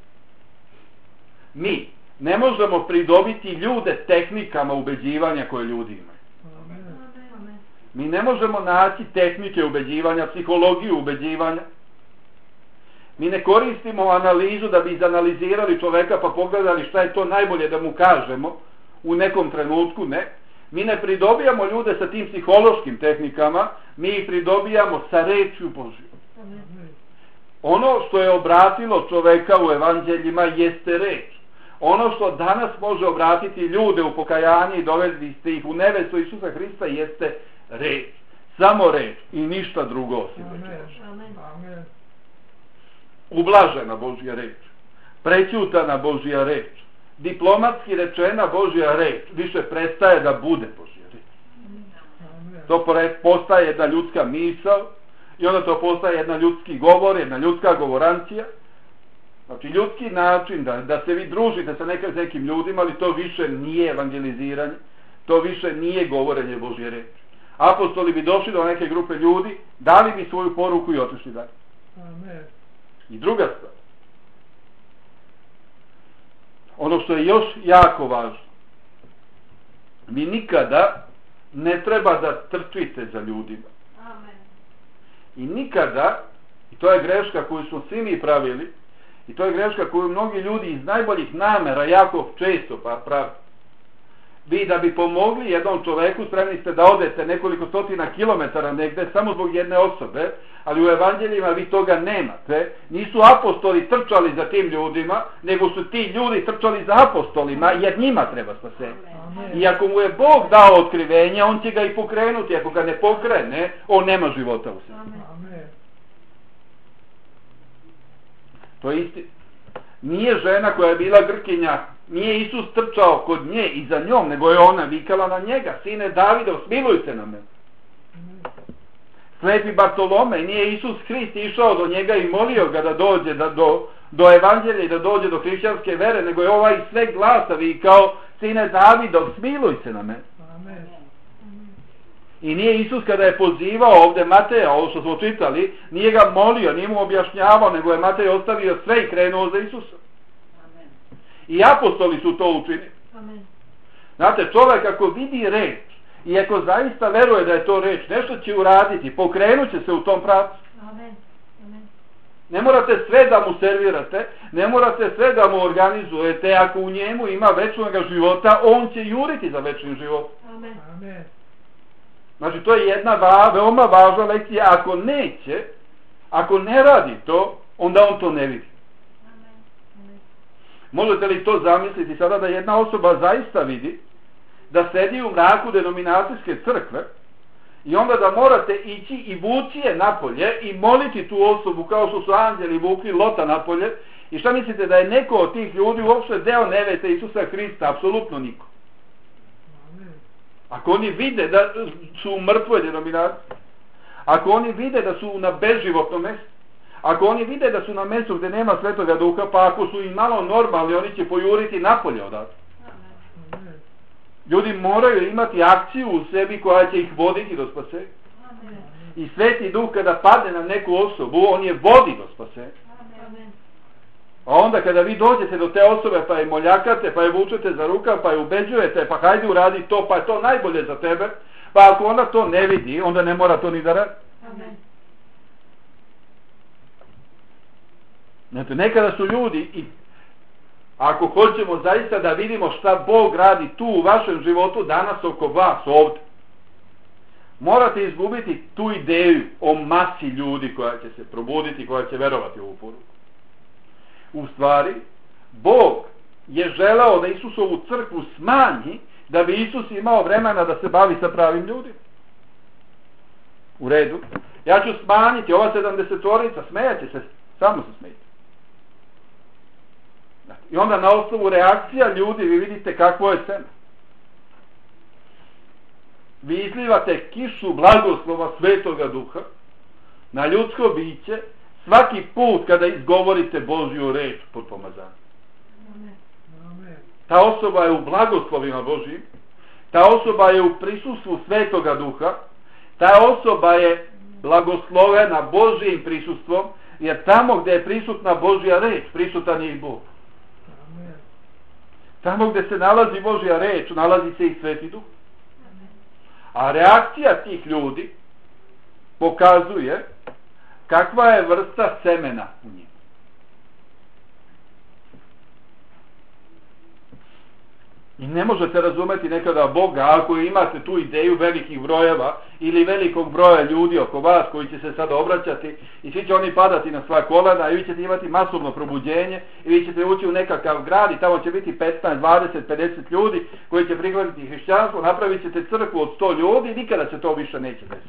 Mi ne možemo pridobiti ljude tehnikama ubeđivanja koje ljudi imaju. Amen. Mi ne možemo naći tehnike ubeđivanja, psihologiju ubeđivanja. Mi ne koristimo analizu da bi izanalizirali čoveka pa pogledali šta je to najbolje da mu kažemo u nekom trenutku, ne. Mi ne pridobijamo ljude sa tim psihološkim tehnikama, mi ih pridobijamo sa rečju Božju. Amen. Ono što je obratilo čoveka u evanđeljima jeste reč. Ono što danas može obratiti ljude u pokajanje i dovesti ih u nebestvo Isusa Hrista jeste reč. Samo reč i ništa drugo osim reči Božje. Amen. Amen. Ublažena Božja reč, prećutana Božja reč, diplomatski rečena Božja reč, više prestaje da bude Božja reč. Amen. To postaje jedna ljudska misao i onda to postaje jedna ljudski govor, jedna ljudska govorancija. Znači ljudski način da, da se vi družite sa nekim, nekim ljudima, ali to više nije evangeliziranje, to više nije govorenje Božje reči. Apostoli bi došli do neke grupe ljudi, dali bi svoju poruku i otišli dalje. Amen. I druga stvar, ono što je još jako važno, vi nikada ne treba da trčite za ljudima. Amen. I nikada, i to je greška koju smo svi mi pravili, i to je greška koju mnogi ljudi iz najboljih namera jako često pa pravi. Vi da bi pomogli jednom čoveku spremni ste da odete nekoliko stotina kilometara negde samo zbog jedne osobe, ali u evanđeljima vi toga nemate. Nisu apostoli trčali za tim ljudima, nego su ti ljudi trčali za apostolima jer njima treba spasenje. I ako mu je Bog dao otkrivenje, on će ga i pokrenuti. Ako ga ne pokrene, on nema života u sebi. Amen. To je isti. Nije žena koja je bila Grkinja, nije Isus trčao kod nje i za njom, nego je ona vikala na njega: sine Davidov, smiluj se na mene. Slepi Bartolomej, nije Isus Hrist išao do njega i molio ga da dođe da, do, do evanđelja i da dođe do hrišćanske vere, nego je ovaj sve glasa vikao: sine Davidov, smiluj se na mene. Amen. I nije Isus kada je pozivao ovdje Mateja, ovo što smo čitali, nije ga molio, nije mu objašnjavao, nego je Matej ostavio sve i krenuo za Isusa. Amen. I apostoli su to učinili. Amen. Znate, čovjek ako vidi reč i ako zaista veruje da je to reč, nešto će uraditi, pokrenut će se u tom pravcu. Amen. Amen. Ne morate sve da mu servirate, ne morate sve da mu organizujete, ako u njemu ima večnog života, on će juriti za večni život. Amen. Amen. Znači, to je jedna va, veoma važna lekcija. Ako neće, ako ne radi to, onda on to ne vidi. Amen. Amen. Možete li to zamisliti sada da jedna osoba zaista vidi da sedi u mraku denominacijske crkve i onda da morate ići i vući je napolje i moliti tu osobu kao što su anđeli vukli Lota napolje I šta mislite, da je neko od tih ljudi uopšte deo neveste Isusa Hrista? Apsolutno niko. Amen. Ako oni vide da su u mrtvoj denominaciji, ako oni vide da su na bezživotnom mjestu, ako oni vide da su na mjestu gdje nema Svetoga Duha, pa ako su i malo normalni, oni će pojuriti napolje odatle. Amen. Ljudi moraju imati akciju u sebi koja će ih voditi do spasenja. Amen. I Sveti Duh kada padne na neku osobu, on je vodi do spasenja. Amen. A onda kada vi dođete do te osobe, pa je moljakate, pa je vučete za rukav, pa je ubeđujete, pa hajde uradi to, pa je to najbolje za tebe, pa ako ona to ne vidi, onda ne mora to ni da radi. Amen. Znate, nekada su ljudi, i ako hoćemo zaista da vidimo šta Bog radi tu u vašem životu danas oko vas ovdje, morate izgubiti tu ideju o masi ljudi koja će se probuditi, koja će verovati u ovu poruku. U stvari, Bog je želeo da Isusovu crkvu smanji, da bi Isus imao vremena da se bavi sa pravim ljudima. U redu. Ja ću smanjiti ova sedamdesetorica, smejaće se, samo se smijete. I onda na osnovu reakcija ljudi vi vidite kakvo je seme. Vi izlivate kišu blagoslova Svetoga Duha na ljudsko biće svaki put kada izgovorite Božju reč pod pomazanjem. Amen. Amen. Ta osoba je u blagoslovima Božjim, ta osoba je u prisustvu Svetoga Duha, ta osoba je blagoslovena Božjim prisustvom, jer tamo gdje je prisutna Božja reč, prisutan je i Bog. Amen. Tamo gdje se nalazi Božja reč, nalazi se i Sveti Duh. Amen. A reakcija tih ljudi pokazuje kakva je vrsta semena u njima. I ne možete razumeti nekada Boga ako imate tu ideju velikih brojeva ili velikog broja ljudi oko vas koji će se sad obraćati i svi će oni padati na svoja kolena i vi ćete imati masovno probuđenje i vi ćete ući u nekakav grad i tamo će biti petnaest, dvadeset, pedeset ljudi koji će prihvatiti hrišćanstvo, napravit ćete crkvu od sto ljudi i nikada se to više neće desiti.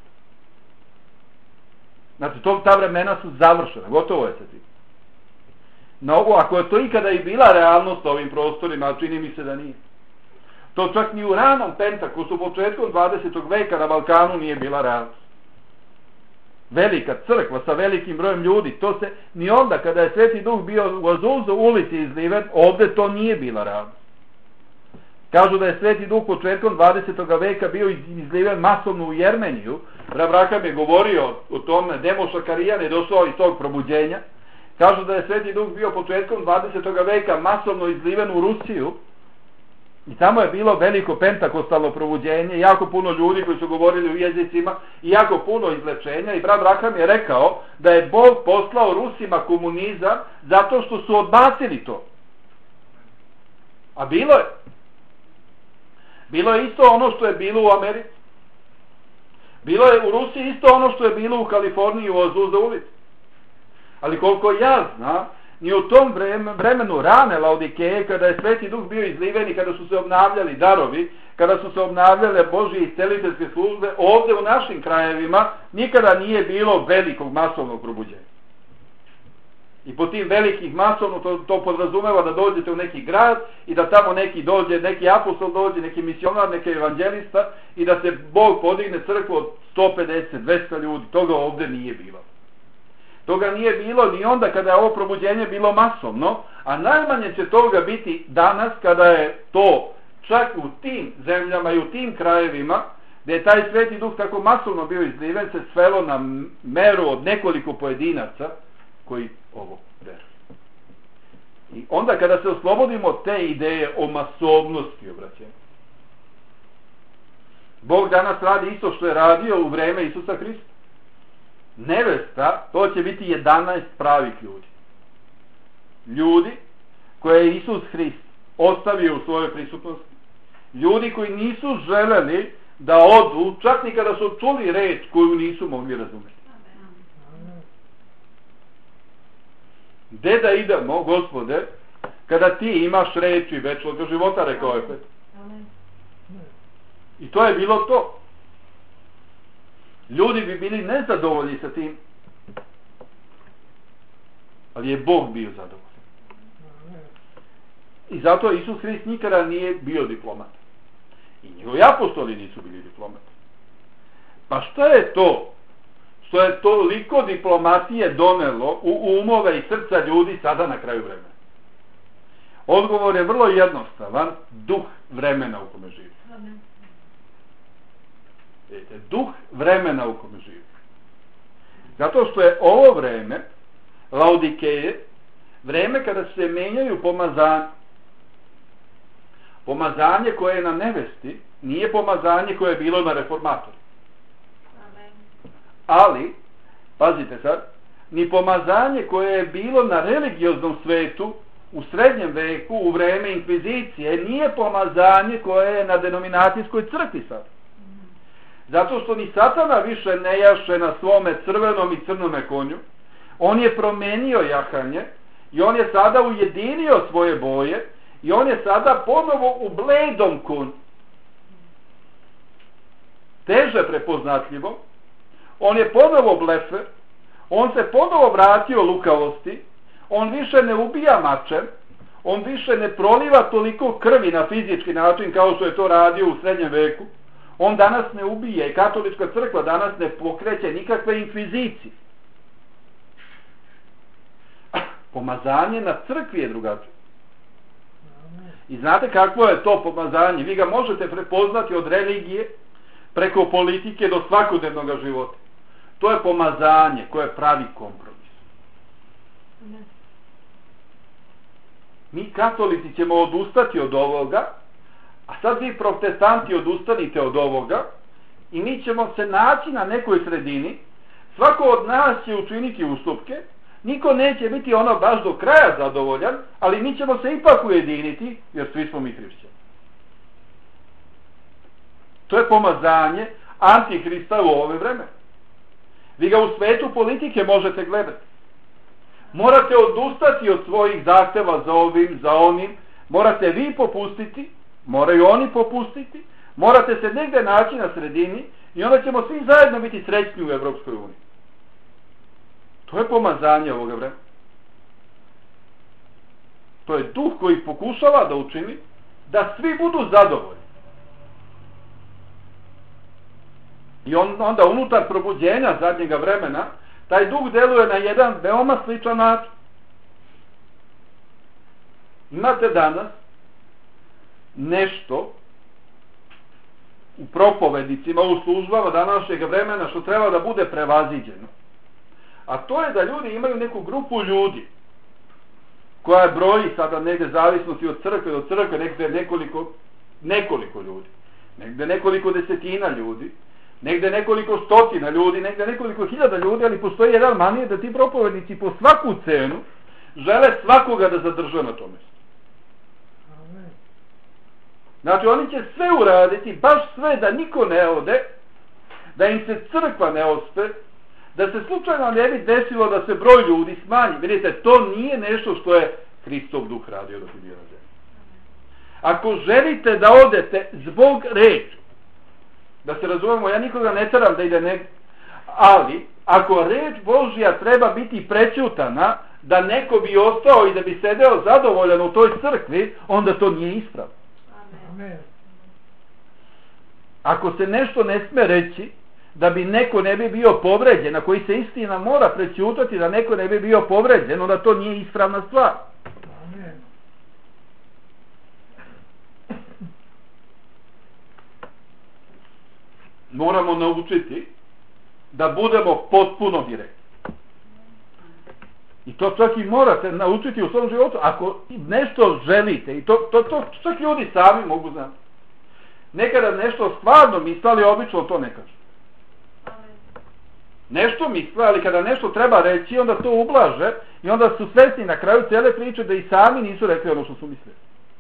Znači, to, ta vremena su završena, gotovo je sa tim. No, ako je to ikada i bila realnost ovim prostorima, ali čini mi se da nije. To čak ni u ranom Pentakostu, početkom dvadesetog veka na Balkanu nije bila realnost. Velika crkva sa velikim brojem ljudi, to se ni onda kada je Sveti Duh bio u Azuzu ulici izliven, ovdje to nije bila realnost. Kažu da je Sveti Duh početkom dvadesetog veka bio izliven masovno u Jermeniju. Rav Raham je govorio o tome, Demo Šakarijan je došao iz tog probuđenja. Kažu da je Sveti Duh bio početkom dvadesetog veka masovno izliven u Rusiju i tamo je bilo veliko pentakostalno probuđenje, jako puno ljudi koji su govorili u jezicima i jako puno izlečenja i brat Raham je rekao da je Bog poslao Rusima komunizam zato što su odbacili to. A bilo je. Bilo je isto ono što je bilo u Americi. Bilo je u Rusiji isto ono što je bilo u Kaliforniji u Azusa ulici. Ali koliko ja znam, ni u tom vremenu rane Laodikeje, kada je Sveti Duh bio izliven i kada su se obnavljali darovi, kada su se obnavljale Božje isceliteljske službe, ovdje u našim krajevima nikada nije bilo velikog masovnog probuđenja. I po tim velikih masovno to, to podrazumeva da dođete u neki grad i da tamo neki dođe, neki apostol dođe, neki misionar, neki evanđelista i da se Bog podigne crkvu od sto pedeset, dvesta ljudi. Toga ovdje nije bilo. Toga nije bilo ni onda kada je ovo probuđenje bilo masovno, a najmanje će toga biti danas kada je to čak u tim zemljama i u tim krajevima gdje je taj Sveti Duh tako masovno bio izliven se svelo na meru od nekoliko pojedinaca koji ovo veruju. I onda kada se oslobodimo od te ideje o masovnosti obraćenja, Bog danas radi isto što je radio u vreme Isusa Hrista. Nevesta, to će biti jedanaest pravih ljudi. Ljudi koje je Isus Hrist ostavio u svojoj prisutnosti. Ljudi koji nisu želeli da odu, čak ni kada su čuli reč koju nisu mogli razumjeti. Gde da idemo, Gospode, kada ti imaš reči večnog života, rekao je Petar. I to je bilo to. Ljudi bi bili nezadovoljni sa tim. ali je Bog bio zadovoljan. Amen. I zato Isus Hrist nikada nije bio diplomat. I njegovi apostoli nisu bili diplomati. Pa šta je to što je toliko diplomatije donelo u umove i srca ljudi sada na kraju vremena? Odgovor je vrlo jednostavan, duh vremena u kome živi. Amen. Vidite, duh vremena u kome živi. Zato što je ovo vreme, Laodikeje, vreme kada se menjaju pomazanje. Pomazanje koje je na nevesti nije pomazanje koje je bilo na reformatoru. Amen. Ali, pazite sad, ni pomazanje koje je bilo na religioznom svetu u srednjem veku, u vreme inkvizicije, nije pomazanje koje je na denominacijskoj crkvi sad. Zato što ni Satana više ne jaše na svome crvenom i crnome konju. On je promenio jahanje i on je sada ujedinio svoje boje i on je sada ponovo u bledom konju. Teže prepoznatljivo. On je ponovo blefer. On se ponovo vratio lukavosti. On više ne ubija mačem. On više ne proliva toliko krvi na fizički način kao što je to radio u srednjem veku. On danas ne ubija i katolička crkva danas ne pokreće nikakve inkvizicije. Pomazanje na crkvi je drugačije. I znate kakvo je to pomazanje? Vi ga možete prepoznati od religije preko politike do svakodnevnog života. To je pomazanje koje pravi kompromis. Amen. Mi katolici ćemo odustati od ovoga, a sad vi protestanti odustanite od ovoga i mi ćemo se naći na nekoj sredini. Svako od nas će učiniti ustupke, niko neće biti ono baš do kraja zadovoljan, ali mi ćemo se ipak ujediniti, jer svi smo mi hrišćani. To je pomazanje Antihrista u ove vreme. Vi ga u svetu politike možete gledati. Morate odustati od svojih zahteva za ovim, za onim. Morate vi popustiti, moraju oni popustiti. Morate se negdje naći na sredini i onda ćemo svi zajedno biti srećni u Evropskoj uniji. To je pomazanje ovoga vremena. To je duh koji pokušava da učini da svi budu zadovoljni. I on, onda unutar probuđenja zadnjega vremena taj duh deluje na jedan veoma sličan način. Imate danas nešto u propovednicima, u službama današnjeg vremena što treba da bude prevaziđeno. A to je da ljudi imaju neku grupu ljudi koja broji sada negdje zavisnosti od crkve do crkve, negdje nekoliko, nekoliko ljudi, negdje nekoliko desetina ljudi, negdje nekoliko stotina ljudi, negdje nekoliko hiljada ljudi, ali postoji jedan manije da ti propovednici po svaku cenu žele svakoga da zadrže na tome. Znači oni će sve uraditi, baš sve da niko ne ode, da im se crkva ne ospe, da se slučajno ne bi desilo da se broj ljudi smanji. Vidite, to nije nešto što je Hristov duh radio dok je bio na zemlji. Ako želite da odete zbog reči, da se razumemo, ja nikoga ne teram da ide negdje, ali ako reč Božja treba biti prećutana, da neko bi ostao i da bi sedeo zadovoljan u toj crkvi, onda to nije ispravno. Amen. Ako se nešto ne sme reći, da bi neko ne bi bio povređen, na koji se istina mora prećutati da neko ne bi bio povređen, onda to nije ispravna stvar. Amen. Moramo naučiti da budemo potpuno direktni. I to čak i morate naučiti u svom životu. Ako nešto želite, i to, to, to čak ljudi sami mogu znati. Nekada nešto stvarno misle, ali obično to ne kažu. Nešto misle, ali kada nešto treba reći, onda to ublaže i onda su svesni na kraju cijele priče da i sami nisu rekli ono što su mislili.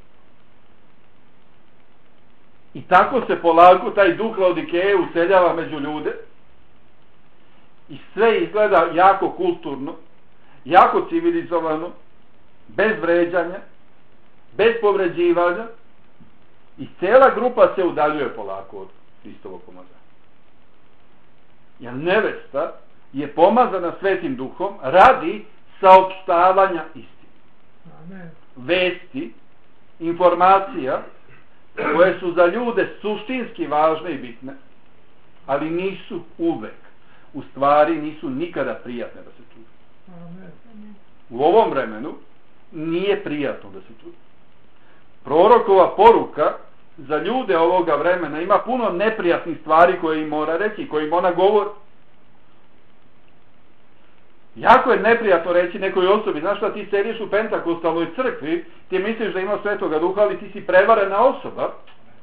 I tako se polako taj duh Laodikeje useljava među ljude i sve izgleda jako kulturno, jako civilizovano, bez vređanja, bez povređivanja i cijela grupa se udaljuje polako od Hristovog pomazanja. Jer nevesta je pomazana Svetim Duhom radi saopštavanja istine. Amen. Vesti, informacija koje su za ljude suštinski važne i bitne, ali nisu uvek, u stvari nisu nikada prijatne da se čuju. Amen. U ovom vremenu nije prijatno da se čuje. Prorokova poruka za ljude ovoga vremena ima puno neprijatnih stvari koje im mora reći, koje im ona govori. Jako je neprijatno reći nekoj osobi, znaš šta, ti sediš u pentakostalnoj crkvi, ti misliš da ima Svetoga Duha, ali ti si prevarena osoba.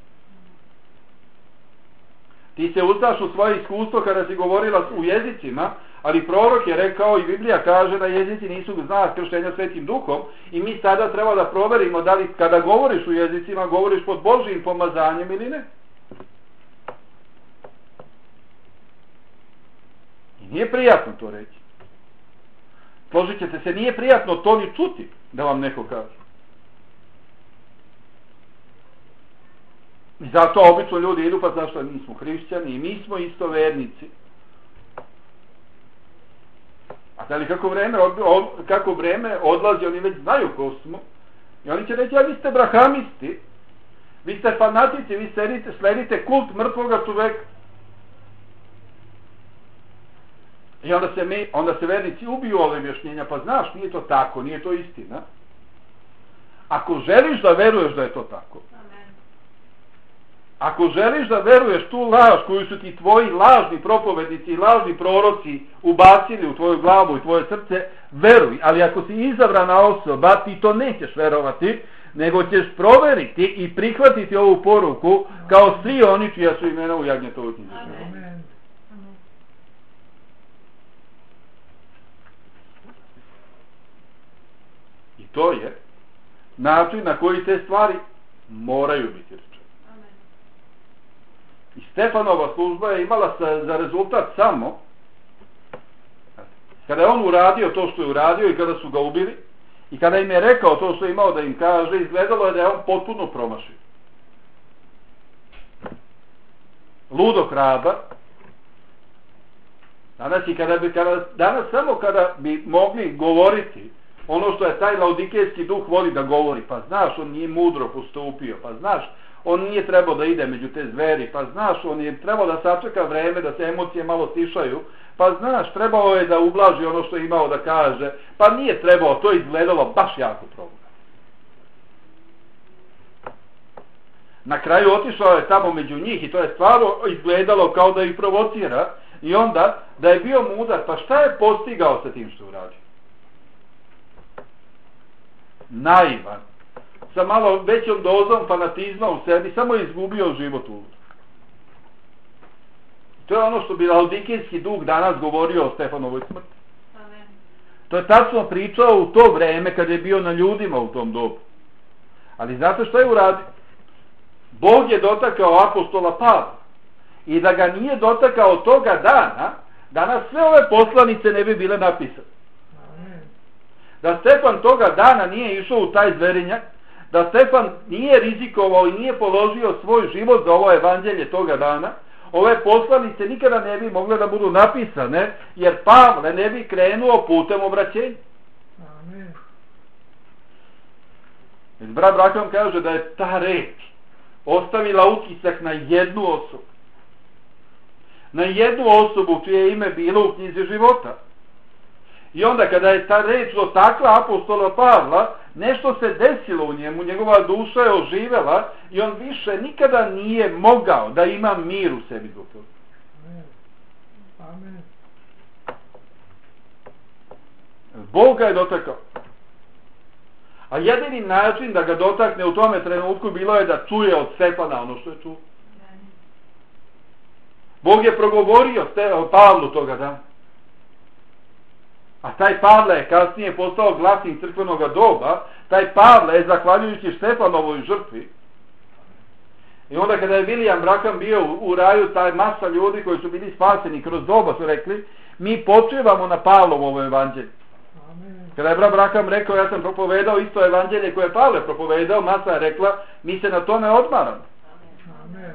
Ti se uzdaš u svoje iskustvo kada si govorila u jezicima, ali prorok je rekao i Biblija kaže da jezici nisu znak krštenja Svetim Duhom i mi sada treba da proverimo da li kada govoriš u jezicima govoriš pod Božjim pomazanjem ili ne. I nije prijatno to reći. Složit ćete se, nije prijatno to ni čuti da vam neko kaže. I zato obično ljudi idu, pa zašto mi smo hrišćani i mi smo isto vernici. A da li kako vreme, od, od, kako vreme odlazi, oni već znaju ko smo. I oni će reći, a vi ste brahamisti, vi ste fanatici, vi sledite, sledite kult mrtvoga čoveka. I onda se, mi, onda se vernici ubiju ove objašnjenja, pa znaš, nije to tako, nije to istina. Ako želiš da veruješ da je to tako, ako želiš da veruješ tu laž koju su ti tvoji lažni propovednici i lažni proroci ubacili u tvoju glavu i tvoje srce, veruj. Ali ako si izabrana osoba, ti to nećeš verovati, nego ćeš proveriti i prihvatiti ovu poruku kao svi oni čija su imena u Jagnjetovoj knjizi. Amen. I to je način na koji te stvari moraju biti rečene. I Stefanova služba je imala sa, za rezultat samo kada je on uradio to što je uradio i kada su ga ubili i kada im je rekao to što je imao da im kaže, izgledalo je da je on potpuno promašio. Ludo hrabar. Danas, i kada bi, kada, danas samo kada bi mogli govoriti ono što je taj laodikejski duh voli da govori, pa znaš, on nije mudro postupio, pa znaš, on nije trebao da ide među te zveri, pa znaš, on je trebao da sačeka vreme, da se emocije malo stišaju, pa znaš, trebao je da ublaži ono što je imao da kaže, pa nije trebao, to je izgledalo baš jako problem. Na kraju otišao je tamo među njih i to je stvarno izgledalo kao da ih provocira i onda da je bio mudar, pa šta je postigao sa tim što je uradio? Naivan, sa malo većom dozom fanatizma u sebi, samo je izgubio život u. To je ono što bi laodikejski duh danas govorio o Stefanovoj smrti. Amen. To je tačno pričao u to vreme kad je bio na ljudima u tom dobu. Ali znate što je uradio? Bog je dotakao apostola Pavla i da ga nije dotakao toga dana, danas sve ove poslanice ne bi bile napisane. Da Stefan toga dana nije išao u taj zverinjak, da Stefan nije rizikovao i nije položio svoj život za ovo evanđelje toga dana, ove poslanice nikada ne bi mogle da budu napisane, jer Pavle ne bi krenuo putem obraćenja. Amen. Brat Braham kaže da je ta reč ostavila utisak na jednu osobu. Na jednu osobu čije ime bilo u knjizi života. I onda kada je ta reč dotakla apostola Pavla, nešto se desilo u njemu, njegova duša je oživela i on više nikada nije mogao da ima mir u sebi zbog toga. Amen. Amen. Bog ga je dotakao. A jedini način da ga dotakne u tome trenutku bilo je da čuje od Stefana ono što je čuo. Bog je progovorio Pavlu toga dana. A taj Pavle je kasnije postao glasnik crkvenog doba. Taj Pavle je, zahvaljujući Stefanovoj žrtvi, i onda kada je William Branham bio u, u raju, taj masa ljudi koji su bili spaseni kroz doba su rekli, mi počivamo na Pavlovo evanđelje. Amen. Kada je brat Branham rekao, ja sam propovedao isto evanđelje koje je Pavle propovedao, masa je rekla, mi se na tome odmaramo. Amen.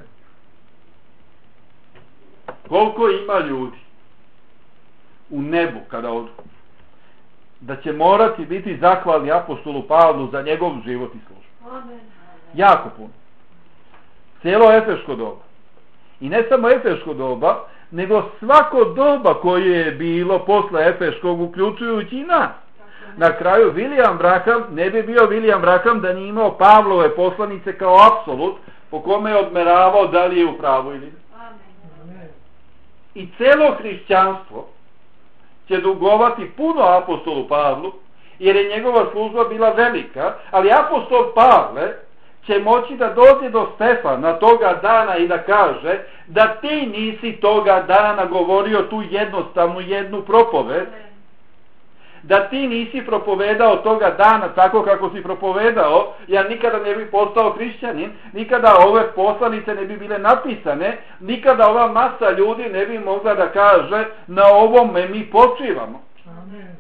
Koliko ima ljudi u nebu kada odu? da će morati biti zahvalni apostolu Pavlu za njegov život i službu. Amen. Jako puno. Cijelo efeško doba. I ne samo efeško doba, nego svako doba koje je bilo posle efeškog, uključujući i nas. Na kraju William Branham ne bi bio William Branham da nije imao Pavlove poslanice kao apsolut po kome je odmeravao da li je u pravu ili ne. Amen. I celo hrišćanstvo će dugovati puno apostolu Pavlu, jer je njegova služba bila velika, ali apostol Pavle će moći da dođe do Stefana toga dana i da kaže da ti nisi toga dana govorio tu jednostavnu jednu propoved, da ti nisi propovedao toga dana tako kako si propovedao, ja nikada ne bi postao hrišćanin, nikada ove poslanice ne bi bile napisane, nikada ova masa ljudi ne bi mogla da kaže na ovome mi počivamo. Amen.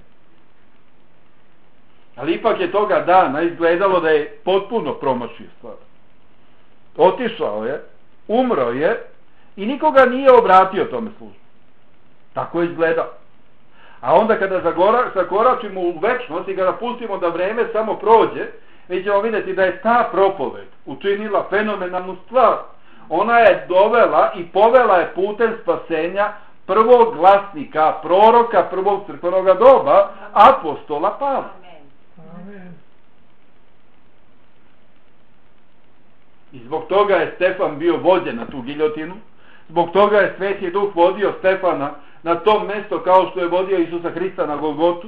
Ali ipak je toga dana izgledalo da je potpuno promašio stvar. Otišao je, umro je i nikoga nije obratio tome službu. Tako je izgledao. A onda kada zakoračimo u večnost i kada pustimo da vreme samo prođe, mi ćemo vidjeti da je ta propoved učinila fenomenalnu stvar. Ona je dovela i povela je putem spasenja prvog glasnika, proroka prvog crkvenog doba, apostola Pavla. Amen. I zbog toga je Stefan bio vođen na tu giljotinu, zbog toga je Sveti Duh vodio Stefana na tom mjesto kao što je vodio Isusa Hrista na Golgotu,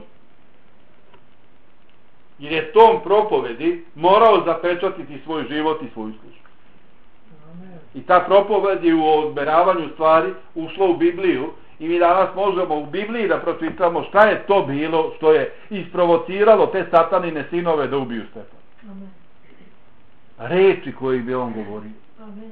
jer je tom propovedi morao zapečatiti svoj život i svoju službu. Amen. I ta propoved je u odmeravanju stvari ušla u Bibliju i mi danas možemo u Bibliji da pročitamo šta je to bilo što je isprovociralo te satanine sinove da ubiju Stefana. Amen. Reči koje bi on govorio. Amen.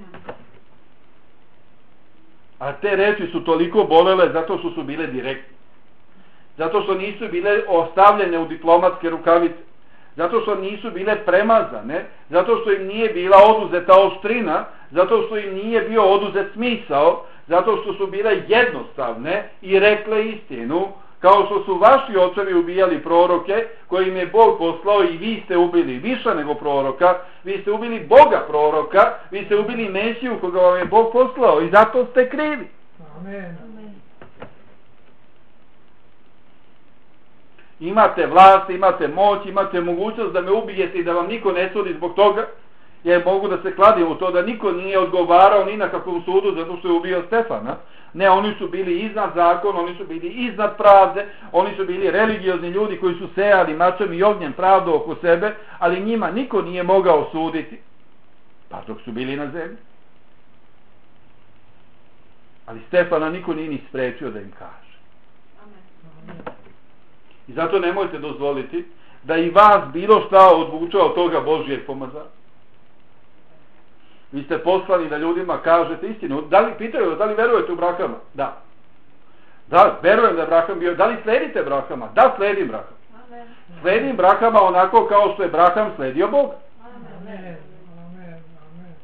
A te reči su toliko bolele zato što su bile direktne. Zato što nisu bile ostavljene u diplomatske rukavice. Zato što nisu bile premazane. Zato što im nije bila oduzeta oštrina. Zato što im nije bio oduzet smisao. Zato što su bile jednostavne i rekle istinu. Kao što su vaši očevi ubijali proroke koje im je Bog poslao i vi ste ubili više nego proroka, vi ste ubili Boga proroka, vi ste ubili Mesiju koga vam je Bog poslao i zato ste krivi. Amen. Amen. Imate vlast, imate moć, imate mogućnost da me ubijete i da vam niko ne sudi zbog toga, jer mogu da se kladim u to da niko nije odgovarao ni na kakvom sudu zato što je ubio Stefana. Ne, oni su bili iznad zakona, oni su bili iznad pravde, oni su bili religiozni ljudi koji su sejali mačem i ognjem pravdu oko sebe, ali njima niko nije mogao suditi, pa dok su bili na zemlji. Ali Stefana niko nije ni sprečio da im kaže. Amen. I zato nemojte dozvoliti da i vas bilo šta odvuče od toga Božjeg pomazanja. Vi ste poslani da ljudima kažete istinu. Da li, pitaju, da li verujete u Brahama? Da. Da, verujem da je Braham bio. Da li sledite Brahama? Da, sledim Brahama. Amen. Sledim Brahama onako kao što je Braham sledio Boga. Amen. Amen. Amen. Amen.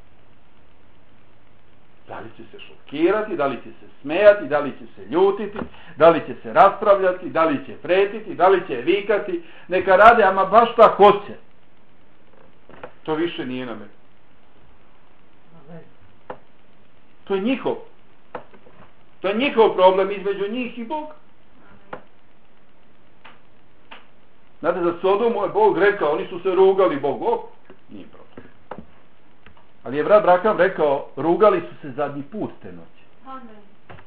Da li će se šokirati, da li će se smejati, da li će se ljutiti, da li će se raspravljati, da li će pretiti, da li će vikati. Neka rade, ama baš šta hoće. To više nije na mene. To je njihov. To je njihov problem između njih i Boga. Znate, za Sodomu je Bog rekao, oni su se rugali Bogu. O, nije problem. Ali je brat Braham rekao, rugali su se zadnji put te noći. Amen.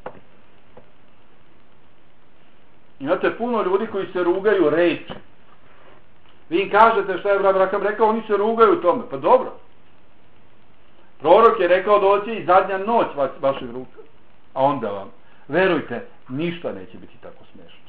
Imate puno ljudi koji se rugaju reči. Vi im kažete šta je brat Braham rekao, oni se rugaju tome. Pa dobro. Prorok je rekao doći i zadnja noć va, vašeg ruka. A onda vam, verujte, ništa neće biti tako smešno.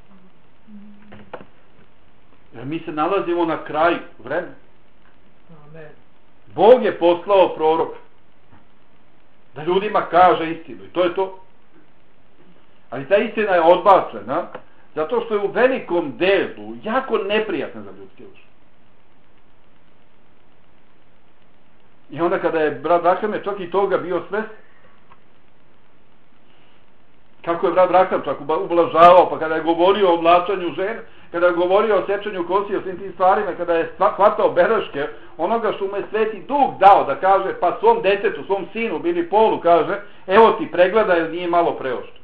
Jer mi se nalazimo na kraju vremena. Amen. Bog je poslao proroka da ljudima kaže istinu i to je to. Ali ta istina je odbačena zato što je u velikom delu jako neprijatna za ljudske uši. I onda kada je brat Braham je čak i toga bio svestan, Kako je brat Brakam čak ublažavao, pa kada je govorio o oblačanju žene, kada je govorio o sečenju kosi, o svim tim stvarima, kada je hvatao bereške, onoga što mu je Sveti Duh dao da kaže, pa svom detetu, svom sinu, Bili Polu, kaže, evo ti pregleda jer nije malo preoštro.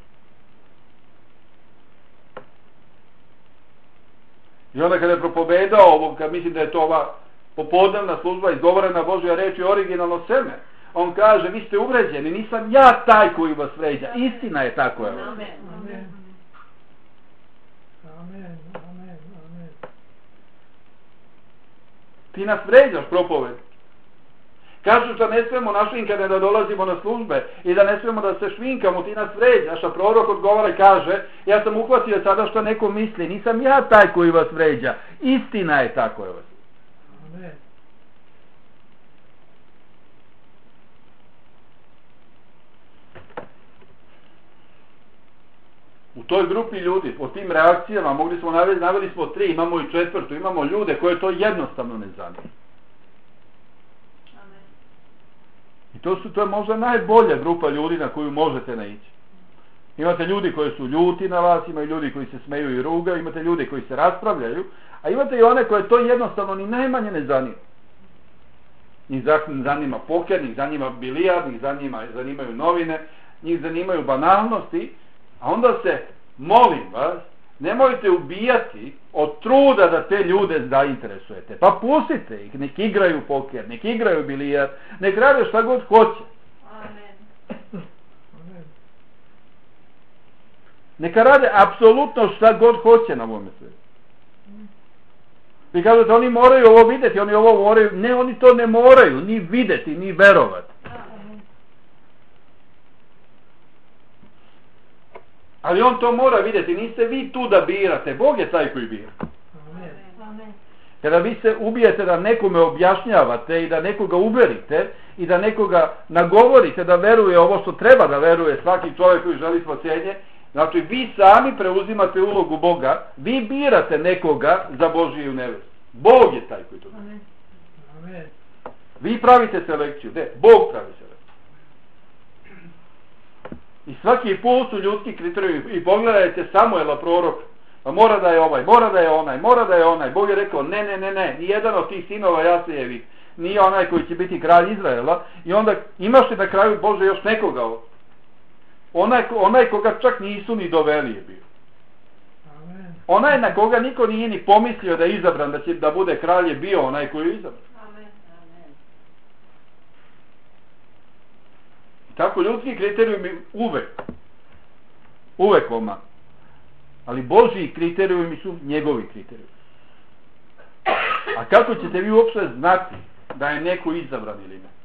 I onda kada je propovedao ovo, kad mislim da je to ova popodnevna služba izgovorena Božja reč i originalno seme, on kaže, vi ste uvređeni, nisam ja taj koji vas vređa, istina je tako. Amen. Amen. Amen. Amen. Amen. Ti nas vređaš, propoved. Kažu da ne smemo na švinkane da dolazimo na službe i da ne smemo da se švinkamo, ti nas vređaš, a prorok odgovara i kaže, ja sam uhvatio sada što neko misli, nisam ja taj koji vas vređa, istina je tako. Amen. U toj grupi ljudi, po tim reakcijama, mogli smo navesti, naveli smo tri, imamo i četvrtu, imamo ljude koje to jednostavno ne zanima. I to, su, to je možda najbolja grupa ljudi na koju možete naići. Imate ljudi koji su ljuti na vas, imaju ljudi koji se smeju i ruga, imate ljudi koji se raspravljaju, a imate i one koje to jednostavno ni najmanje ne zanima. Njih zanima poker, njih zanima bilijard, njih zanima, zanimaju novine, njih zanimaju banalnosti, a onda se, molim vas, nemojte ubijati od truda da te ljude zainteresujete. Pa pustite ih, nek igraju poker, nek igraju bilijard, nek rade šta god hoće. Amen. Neka rade apsolutno šta god hoće na ovome svijetu. Vi kažete, oni moraju ovo vidjeti, oni ovo moraju, ne, oni to ne moraju, ni vidjeti, ni verovati. Ali on to mora vidjeti, niste vi tu da birate, Bog je taj koji bira. Amen. Kada vi se ubijete da nekome objašnjavate i da nekoga uverite i da nekoga nagovorite da veruje ovo što treba da veruje svaki čovjek koji želi spasenje, znači vi sami preuzimate ulogu Boga, vi birate nekoga za Božiju nevestu. Bog je taj koji to bira. Amen. Vi pravite selekciju, ne, Bog pravi selekciju. I svaki put su ljudski kriterijumi. I pogledajte Samuela proroka. Pa mora da je ovaj, mora da je onaj, mora da je onaj. Bog je rekao, ne, ne, ne, ne, nijedan od tih sinova Jasejevih nije onaj koji će biti kralj Izraela. I onda imaš li na kraju Bože još nekoga? Onaj, onaj koga čak nisu ni doveli je bio. Amen. Onaj na koga niko nije ni pomislio da je izabran, da će da bude kralj, je bio onaj koji je izabran. Amen. Amen. Tako ljudski kriterijumi uvek, uvek oma. Ali Božji kriterijumi su njegovi kriterijumi. A kako ćete vi uopšte znati da je neko izabran ili ne?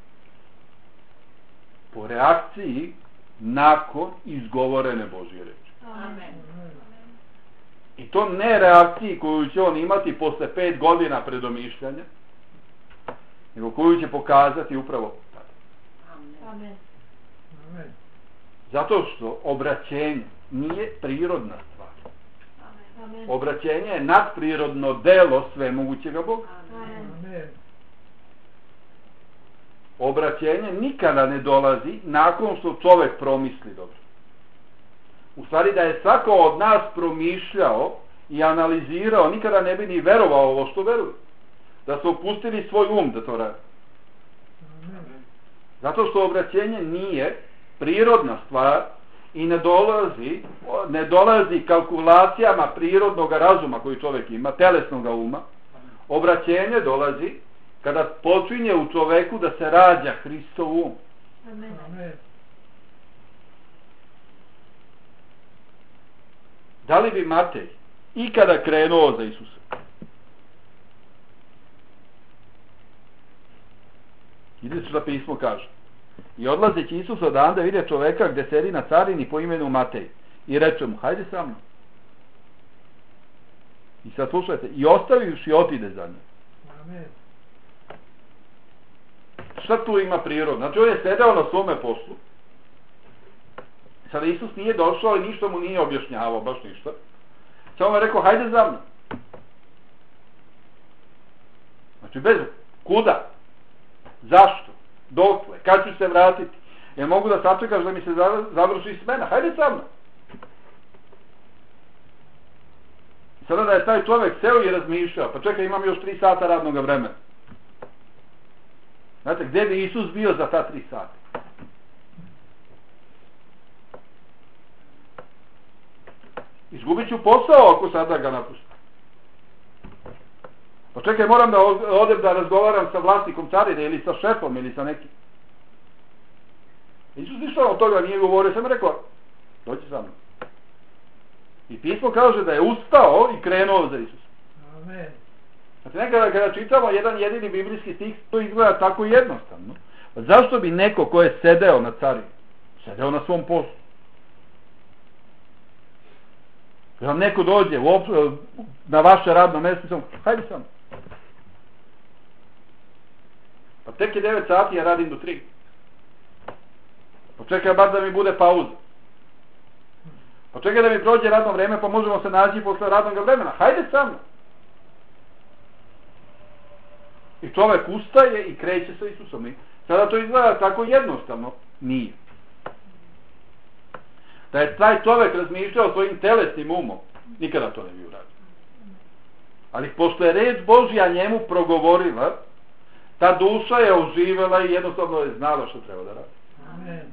Po reakciji nakon izgovorene Božje reči. Amen. I to ne reakciji koju će on imati posle pet godina predomišljanja, nego koju će pokazati upravo tada. Amen. Amen. Zato što obraćenje nije prirodna stvar. Amen. Obraćenje je nadprirodno delo svemogućega Boga. Amen. Amen. Obraćenje nikada ne dolazi nakon što čovjek promisli dobro. U stvari da je svako od nas promišljao i analizirao, nikada ne bi ni verovao ovo što veruje. Da su opustili svoj um da to radi. Amen. Zato što obraćenje nije prirodna stvar i ne dolazi, ne dolazi kalkulacijama prirodnog razuma koji čovjek ima, telesnog uma. Obraćenje dolazi kada počinje u čoveku da se rađa Hristov um. Amen. Amen. Da li bi Matej ikada krenuo za Isusa? Vidite što da pismo kaže. I odlazeći Isus odande vide čoveka gde sedi na carini po imenu Matej. I reče mu, hajde sa mnom. I sad slušajte, i ostaviš i otide za njim. Amen. Šta tu ima prirodno? Znači on je sedao na svome poslu. Sada Isus nije došao i ništa mu nije objašnjavao, baš ništa. Samo je rekao, hajde za mnom. Znači bez, kuda? Zašto? Dokle? Kad ću se vratiti? Ja mogu da sačekaš da mi se završi smena. Hajde sa mnom. Sada da je taj čovjek seo i razmišljao, pa čekaj, imam još tri sata radnog vremena. Znate, gdje bi Isus bio za ta tri sata? Izgubit ću posao ako sada ga napustim. Pa čekaj, moram da odem da razgovaram sa vlasnikom carine ili sa šefom ili sa nekim. Isus ništa od toga nije govorio, sam rekao, dođi sa mnom. I pismo kaže da je ustao i krenuo za Isusa. Amen. Znači nekada kada čitamo jedan jedini biblijski stih, to izgleda tako jednostavno. Pa zašto bi neko ko je sedeo na carini, sedeo na svom poslu? Kad vam neko dođe u, na vaše radno mjesto, sam, hajde sam. Pa tek je devet sati, ja radim do tri. Pa čekaj bar da mi bude pauza. Pa čekaj da mi prođe radno vreme, pa možemo se naći posle radnog vremena. Hajde sa mnom. I čovjek ustaje i kreće sa Isusom. I sada to izgleda tako jednostavno. Nije. Da je taj čovjek razmišljao svojim telesnim umom, nikada to ne bi uradio. Ali pošto je reč Božja njemu progovorila, ta duša je oživela i jednostavno je znala što treba da radi. Amen.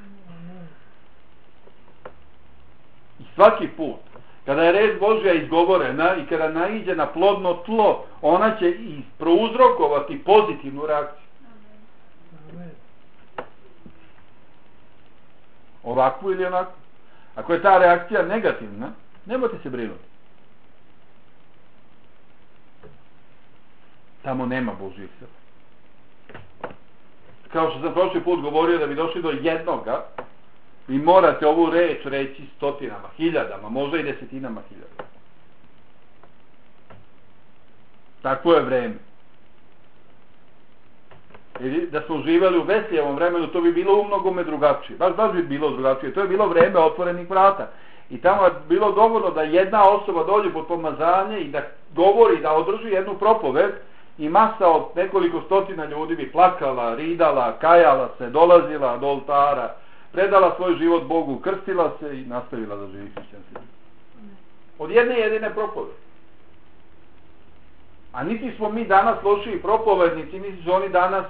I svaki put, kada je reč Božja izgovorena i kada naiđe na plodno tlo, ona će i prouzrokovati pozitivnu reakciju. Amen. Ovakvu ili onakvu. Ako je ta reakcija negativna, nemojte se brinuti. Tamo nema Božjih sila. Kao što sam prošli put govorio, da bi došli do jednoga, vi morate ovu reč reći stotinama, hiljadama, možda i desetinama hiljada. Takvo je vreme. Jer da smo živjeli u Veslijevom vremenu, to bi bilo u mnogome drugačije. Baš baš bi bilo drugačije. To je bilo vreme otvorenih vrata. I tamo je bilo dovoljno da jedna osoba dođe pod pomazanje i da govori, da održi jednu propoved, i masa od nekoliko stotina ljudi bi plakala, ridala, kajala se, dolazila do oltara, predala svoj život Bogu, krstila se i nastavila da živi hrišćanski. Od jedne jedine propovede. A niti smo mi danas lošiji propovednici, niti su oni danas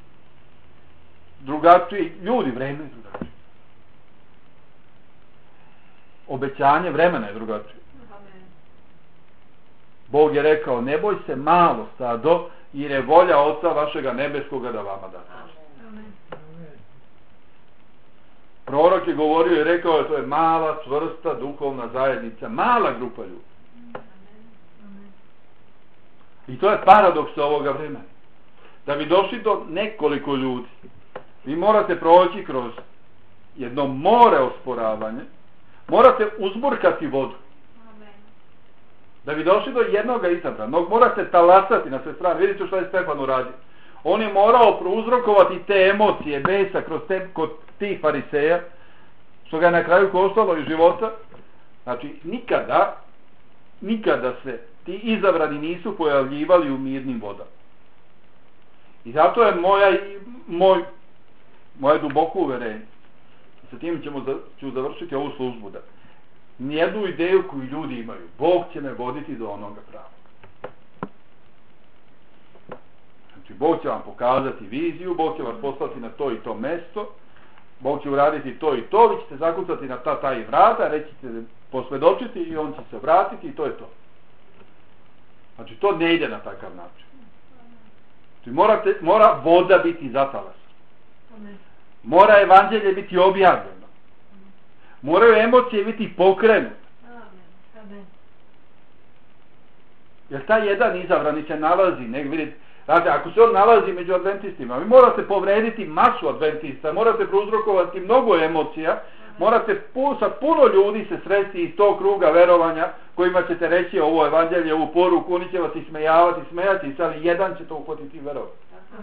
drugačiji ljudi, vreme je drugačije. Obećanje vremena je drugačije. Bog je rekao, ne boj se malo stado, jer je volja Oca vašega nebeskoga da vama da. Prorok je govorio i rekao je, to je mala, čvrsta, duhovna zajednica, mala grupa ljudi. I to je paradoks ovoga vremena. Da bi došli do nekoliko ljudi, vi morate proći kroz jedno more osporavanje, morate uzburkati vodu. Da bi došli do jednoga izabranog, morate talasati na sve strane. Vidite što je Stefan uradio. On je morao prouzrokovati te emocije, besa kroz te, kod tih fariseja, što ga je na kraju koštalo i života. Znači, nikada, nikada se ti izabrani nisu pojavljivali u mirnim vodama. I zato je moja, moj, moje duboko uverenje. Sa tim ćemo, ću završiti ovu službu da nijednu ideju koju ljudi imaju, Bog će me voditi do onoga pravog. Znači, Bog će vam pokazati viziju, Bog će vas poslati na to i to mesto, Bog će uraditi to i to, vi ćete zakucati na ta taj vrata, reći ćete posvjedočiti i on će se vratiti i to je to. Znači, to ne ide na takav način. Znači, morate, mora voda biti zatalas. Mora evanđelje biti objavljeno. Moraju emocije biti pokrenute. Jer taj jedan izabrani se nalazi, ne vidite, znači, ako se on nalazi među adventistima, vi morate povrediti masu adventista, morate prouzrokovati mnogo emocija, morate pu, sa puno ljudi se sresti iz tog kruga verovanja kojima ćete reći ovo evanđelje, ovu poruku, oni će vas ismejavati, smejati, ali jedan će to uhvatiti i verovati.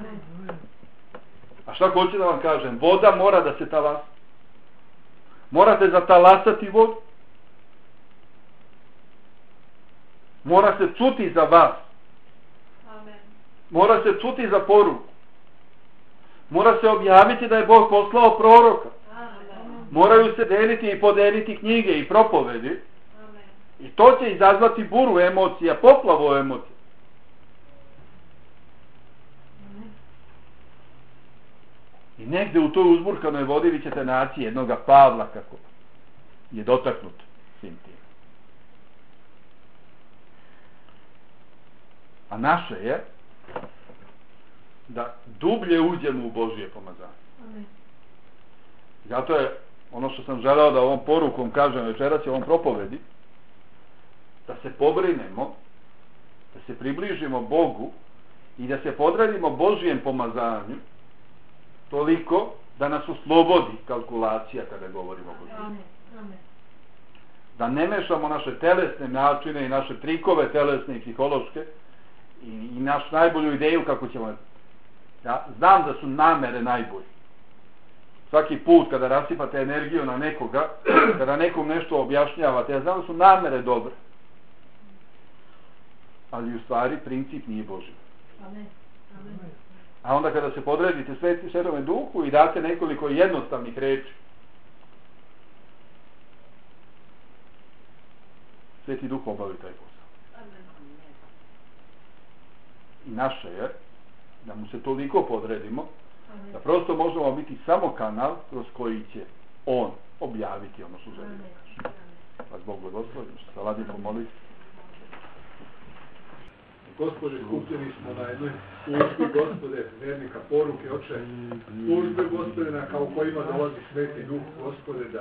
A šta hoće da vam kažem? Voda mora da se talasa. Morate zatalasati vodu. Mora se čuti za vas. Mora se čuti za poruku. Mora se objaviti da je Bog poslao proroka. Amen. Moraju se deliti i podeliti knjige i propovedi. Amen. I to će izazvati buru emocija, poplavu emocija. Amen. I negde u toj uzburkanoj vodi vi ćete naći jednoga Pavla kako je dotaknut svim tim. A naše je da dublje uđemo u Božje pomazanje. Amen. Zato je ono što sam želeo da ovom porukom kažem večeras i ovom propovedi, da se pobrinemo, da se približimo Bogu i da se podredimo Božjem pomazanju toliko da nas oslobodi kalkulacija kada govorimo o Bogu. Amen. Amen. Da ne mešamo naše telesne načine i naše trikove telesne i psihološke i, i našu najbolju ideju kako ćemo. Ja znam da su namere najbolje. Svaki put kada rasipate energiju na nekoga, kada nekom nešto objašnjavate, ja znam da su namere dobre. Ali u stvari princip nije Božji. Amen. Amen. A onda kada se podredite Sveti Svetome Duhu i date nekoliko jednostavnih reči, Sveti Duh obavi taj posao. Amen. I naše je da mu se toliko podredimo Amen. da prosto možemo biti samo kanal kroz koji će on objaviti ono što želi da kaže. Vas Bog blagoslovi, što se ladim pomoliti. Gospode, skupljeni smo na jednoj službi, Gospode, vernika poruke, Oče, službe, Gospode, na kao kojima dolazi Sveti Duh, Gospode, da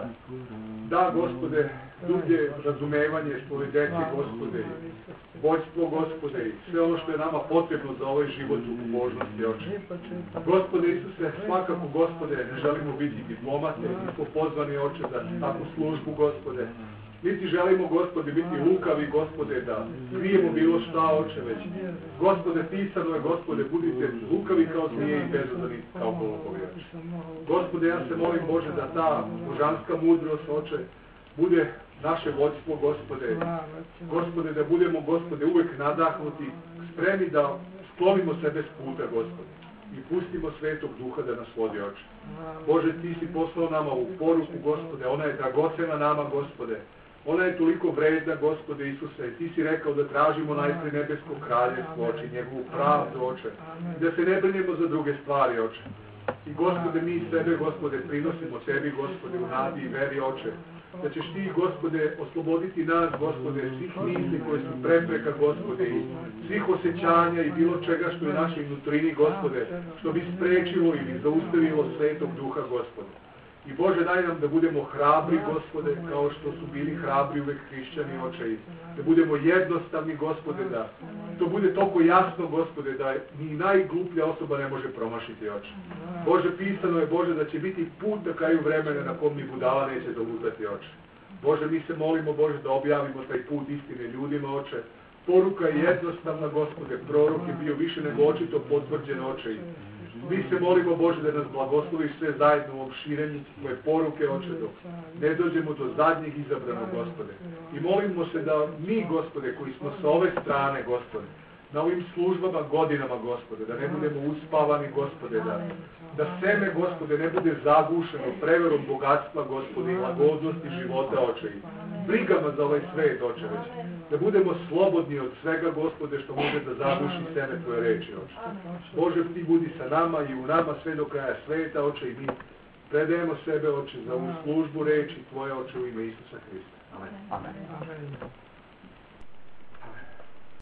da, Gospode, dublje razumevanje svoje deci, Gospode, i vođstvo, Gospode, i sve ono što je nama potrebno za ovaj život u pobožnosti, Oče. Gospode Isuse, svakako, Gospode, ne želimo biti diplomate, nismo pozvani, Oče, za takvu službu, Gospode. Niti želimo, Gospode, biti lukavi, Gospode, da krijemo bilo šta, Oče, već. Gospode, pisano je, Gospode, budite lukavi kao zmije i bezodani kao golubovi, Oče. Gospode, ja se molim, Bože, da ta božanska mudrost, Oče, bude naše vođstvo, Gospode. Gospode, da budemo, Gospode, uvek nadahnuti, spremni da sklonimo sebe s puta, Gospode. I pustimo Svetog Duha da nas vodi, Oče. Bože, Ti si poslao nama u poruku, Gospode, ona je dragocena nama, Gospode. Ona je toliko vredna, Gospode Isuse. Ti si rekao da tražimo najpre nebesko kraljevstvo, Oče, njegovu pravdu, Oče. I da se ne brinemo za druge stvari, Oče. I, Gospode, mi sebe, Gospode, prinosimo Tebi, Gospode, u nadi i veri, Oče. Da ćeš Ti, Gospode, osloboditi nas, Gospode, svih misli koje su prepreka, Gospode, i svih osjećanja i bilo čega što je našoj nutrini, Gospode, što bi sprečilo ili zaustavilo Svetog Duha, Gospode. I Bože, daj nam da budemo hrabri, Gospode, kao što su bili hrabri uvek hrišćani, Oče, i da budemo jednostavni, Gospode, da to bude toliko jasno, Gospode, da ni najgluplja osoba ne može promašiti, Oče. Bože, pisano je, Bože, da će biti put na kraju vremena na kom ni budala neće dolutati, Oče. Bože, mi se molimo, Bože, da objavimo taj put istine ljudima, Oče. Poruka je jednostavna, Gospode, prorok je bio više nego očito potvrđen, Oče, i mi se molimo, Bože, da nas blagosloviš sve zajedno u ovom širenju tvoje poruke, Oče, dok ne dođemo do zadnjeg izabranog, Gospode. I molimo se da mi, Gospode, koji smo sa ove strane, Gospode, na ovim službama godinama, Gospode, da ne budemo uspavani, Gospode, da, da seme, Gospode, ne bude zagušeno preverom bogatstva, Gospode, i lagodnosti života, Oče, i brigama za ovaj svet, Oče, već. Da budemo slobodni od svega, Gospode, što može da zaguši seme tvoje reči, Oče. Bože, Ti budi sa nama i u nama sve do kraja sveta, Oče, i mi predajemo sebe, Oče, za ovu službu reči tvoje, Oče, u ime Isusa Hrista. Amen. Amen. Amen.